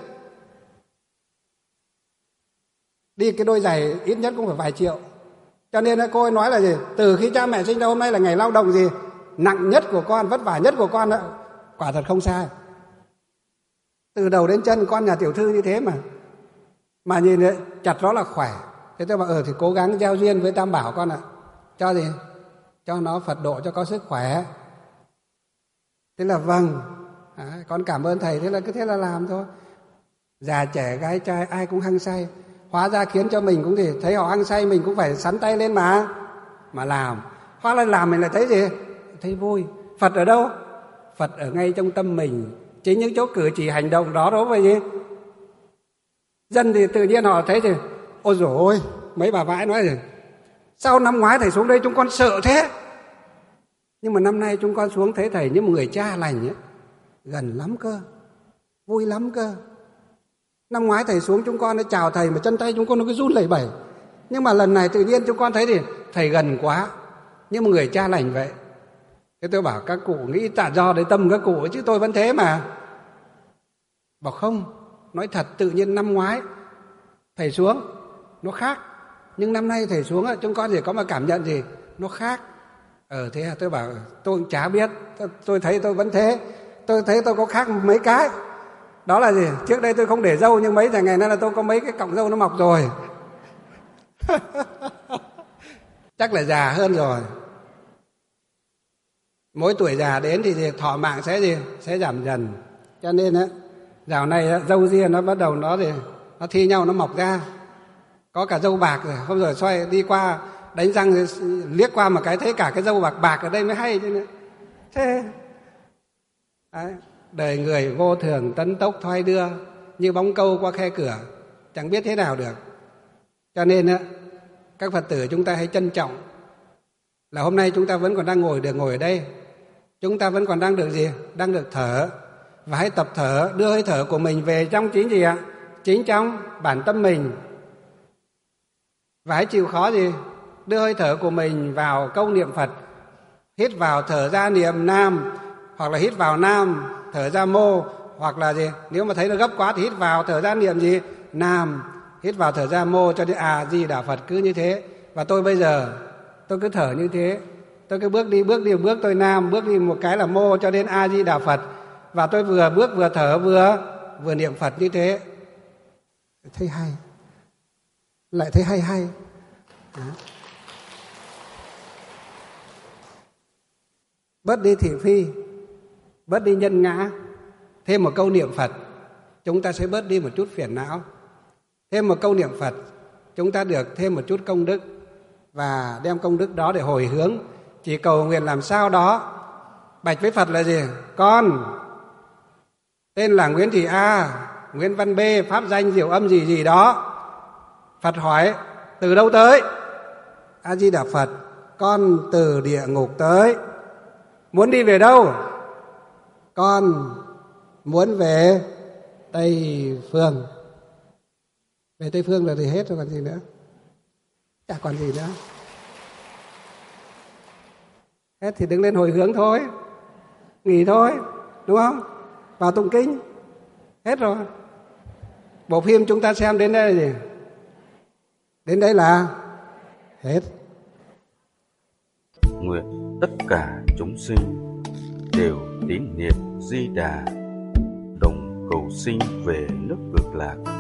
Đi cái đôi giày ít nhất cũng phải vài triệu. Cho nên cô ấy nói là gì? Từ khi cha mẹ sinh ra hôm nay là ngày lao động gì? Nặng nhất của con, vất vả nhất của con đó. Quả thật không sai. Từ đầu đến chân con nhà tiểu thư như thế mà. Mà nhìn đấy, chặt đó là khỏe. Thế tôi bảo, ừ thì cố gắng gieo duyên với Tam Bảo con ạ. Cho gì? Cho nó Phật độ, cho có sức khỏe. Thế là vâng, à, con cảm ơn thầy. Thế là cứ thế là làm thôi. Già trẻ gái trai ai cũng hăng say. Hóa ra khiến cho mình cũng thì thấy họ hăng say, mình cũng phải sắn tay lên mà mà làm. Hóa ra làm mình lại thấy gì? Thấy vui. Phật ở đâu? Phật ở ngay trong tâm mình. Chính những chỗ cử chỉ hành động đó đó vậy gì? Dân thì tự nhiên họ thấy thì ôi dồi ôi, mấy bà vãi nói gì? Sao năm ngoái thầy xuống đây chúng con sợ thế? Nhưng mà năm nay chúng con xuống thấy thầy như một người cha lành ấy. Gần lắm cơ, vui lắm cơ. Năm ngoái thầy xuống chúng con nó chào thầy mà chân tay chúng con nó cứ run lẩy bẩy. Nhưng mà lần này tự nhiên chúng con thấy thì thầy gần quá, như một người cha lành vậy. Thế tôi bảo các cụ nghĩ tại do đấy tâm các cụ chứ tôi vẫn thế mà. Bảo không, Nói thật, tự nhiên năm ngoái thầy xuống nó khác, nhưng năm nay thầy xuống chúng con gì có mà cảm nhận gì nó khác. Ờ thế à, tôi bảo tôi cũng chả biết, tôi, tôi thấy tôi vẫn thế. Tôi thấy tôi có khác mấy cái. Đó là gì? Trước đây tôi không để râu, nhưng mấy ngày nay là tôi có mấy cái cọng râu nó mọc rồi. Chắc là già hơn rồi. Mỗi tuổi già đến thì thọ mạng sẽ gì? Sẽ giảm dần. Cho nên á, dạo này á, râu ria nó bắt đầu nó thì nó thi nhau nó mọc ra. Có cả râu bạc rồi, hôm rồi xoay đi qua đánh răng thì liếc qua một cái thấy cả cái râu bạc bạc ở đây mới hay chứ nữa. Thế đấy, đời người vô thường tấn tốc thoái đưa, như bóng câu qua khe cửa, chẳng biết thế nào được. Cho nên á, các Phật tử chúng ta hãy trân trọng là hôm nay chúng ta vẫn còn đang ngồi được ngồi ở đây, chúng ta vẫn còn đang được gì? Đang được thở. Và hãy tập thở, đưa hơi thở của mình về trong chính gì ạ? Chính trong bản tâm mình. Và hãy chịu khó gì? Đưa hơi thở của mình vào câu niệm Phật. Hít vào thở ra niệm Nam, hoặc là hít vào Nam thở ra Mô, hoặc là gì? Nếu mà thấy nó gấp quá thì hít vào thở ra niệm gì? Nam, hít vào thở ra Mô cho đến A Di Đà Phật, cứ như thế. Và tôi bây giờ tôi cứ thở như thế, tôi cứ bước đi bước đi bước tôi Nam, bước đi một cái là Mô cho đến A Di Đà Phật, và tôi vừa bước vừa thở vừa vừa niệm Phật như thế. Thấy hay, lại thấy hay hay. Đó. Bớt đi thị phi, bớt đi nhân ngã, thêm một câu niệm Phật, chúng ta sẽ bớt đi một chút phiền não. Thêm một câu niệm Phật, chúng ta được thêm một chút công đức, và đem công đức đó để hồi hướng, chỉ cầu nguyện làm sao đó. Bạch với Phật là gì? Con tên là Nguyễn Thị A, Nguyễn Văn B, pháp danh diệu âm gì gì đó. Phật hỏi từ đâu tới? A Di Đà Phật, con từ địa ngục tới. Muốn đi về đâu? Con muốn về Tây Phương. Về Tây Phương là thì hết rồi, còn gì nữa? Chả còn gì nữa. Hết thì đứng lên hồi hướng thôi, nghỉ thôi, đúng không? Vào tụng kinh, hết rồi. Bộ phim chúng ta xem đến đây là gì? Đến đây là hết. Nguyện tất cả chúng sinh đều tín niệm Di Đà, đồng cầu sinh về nước Cực Lạc.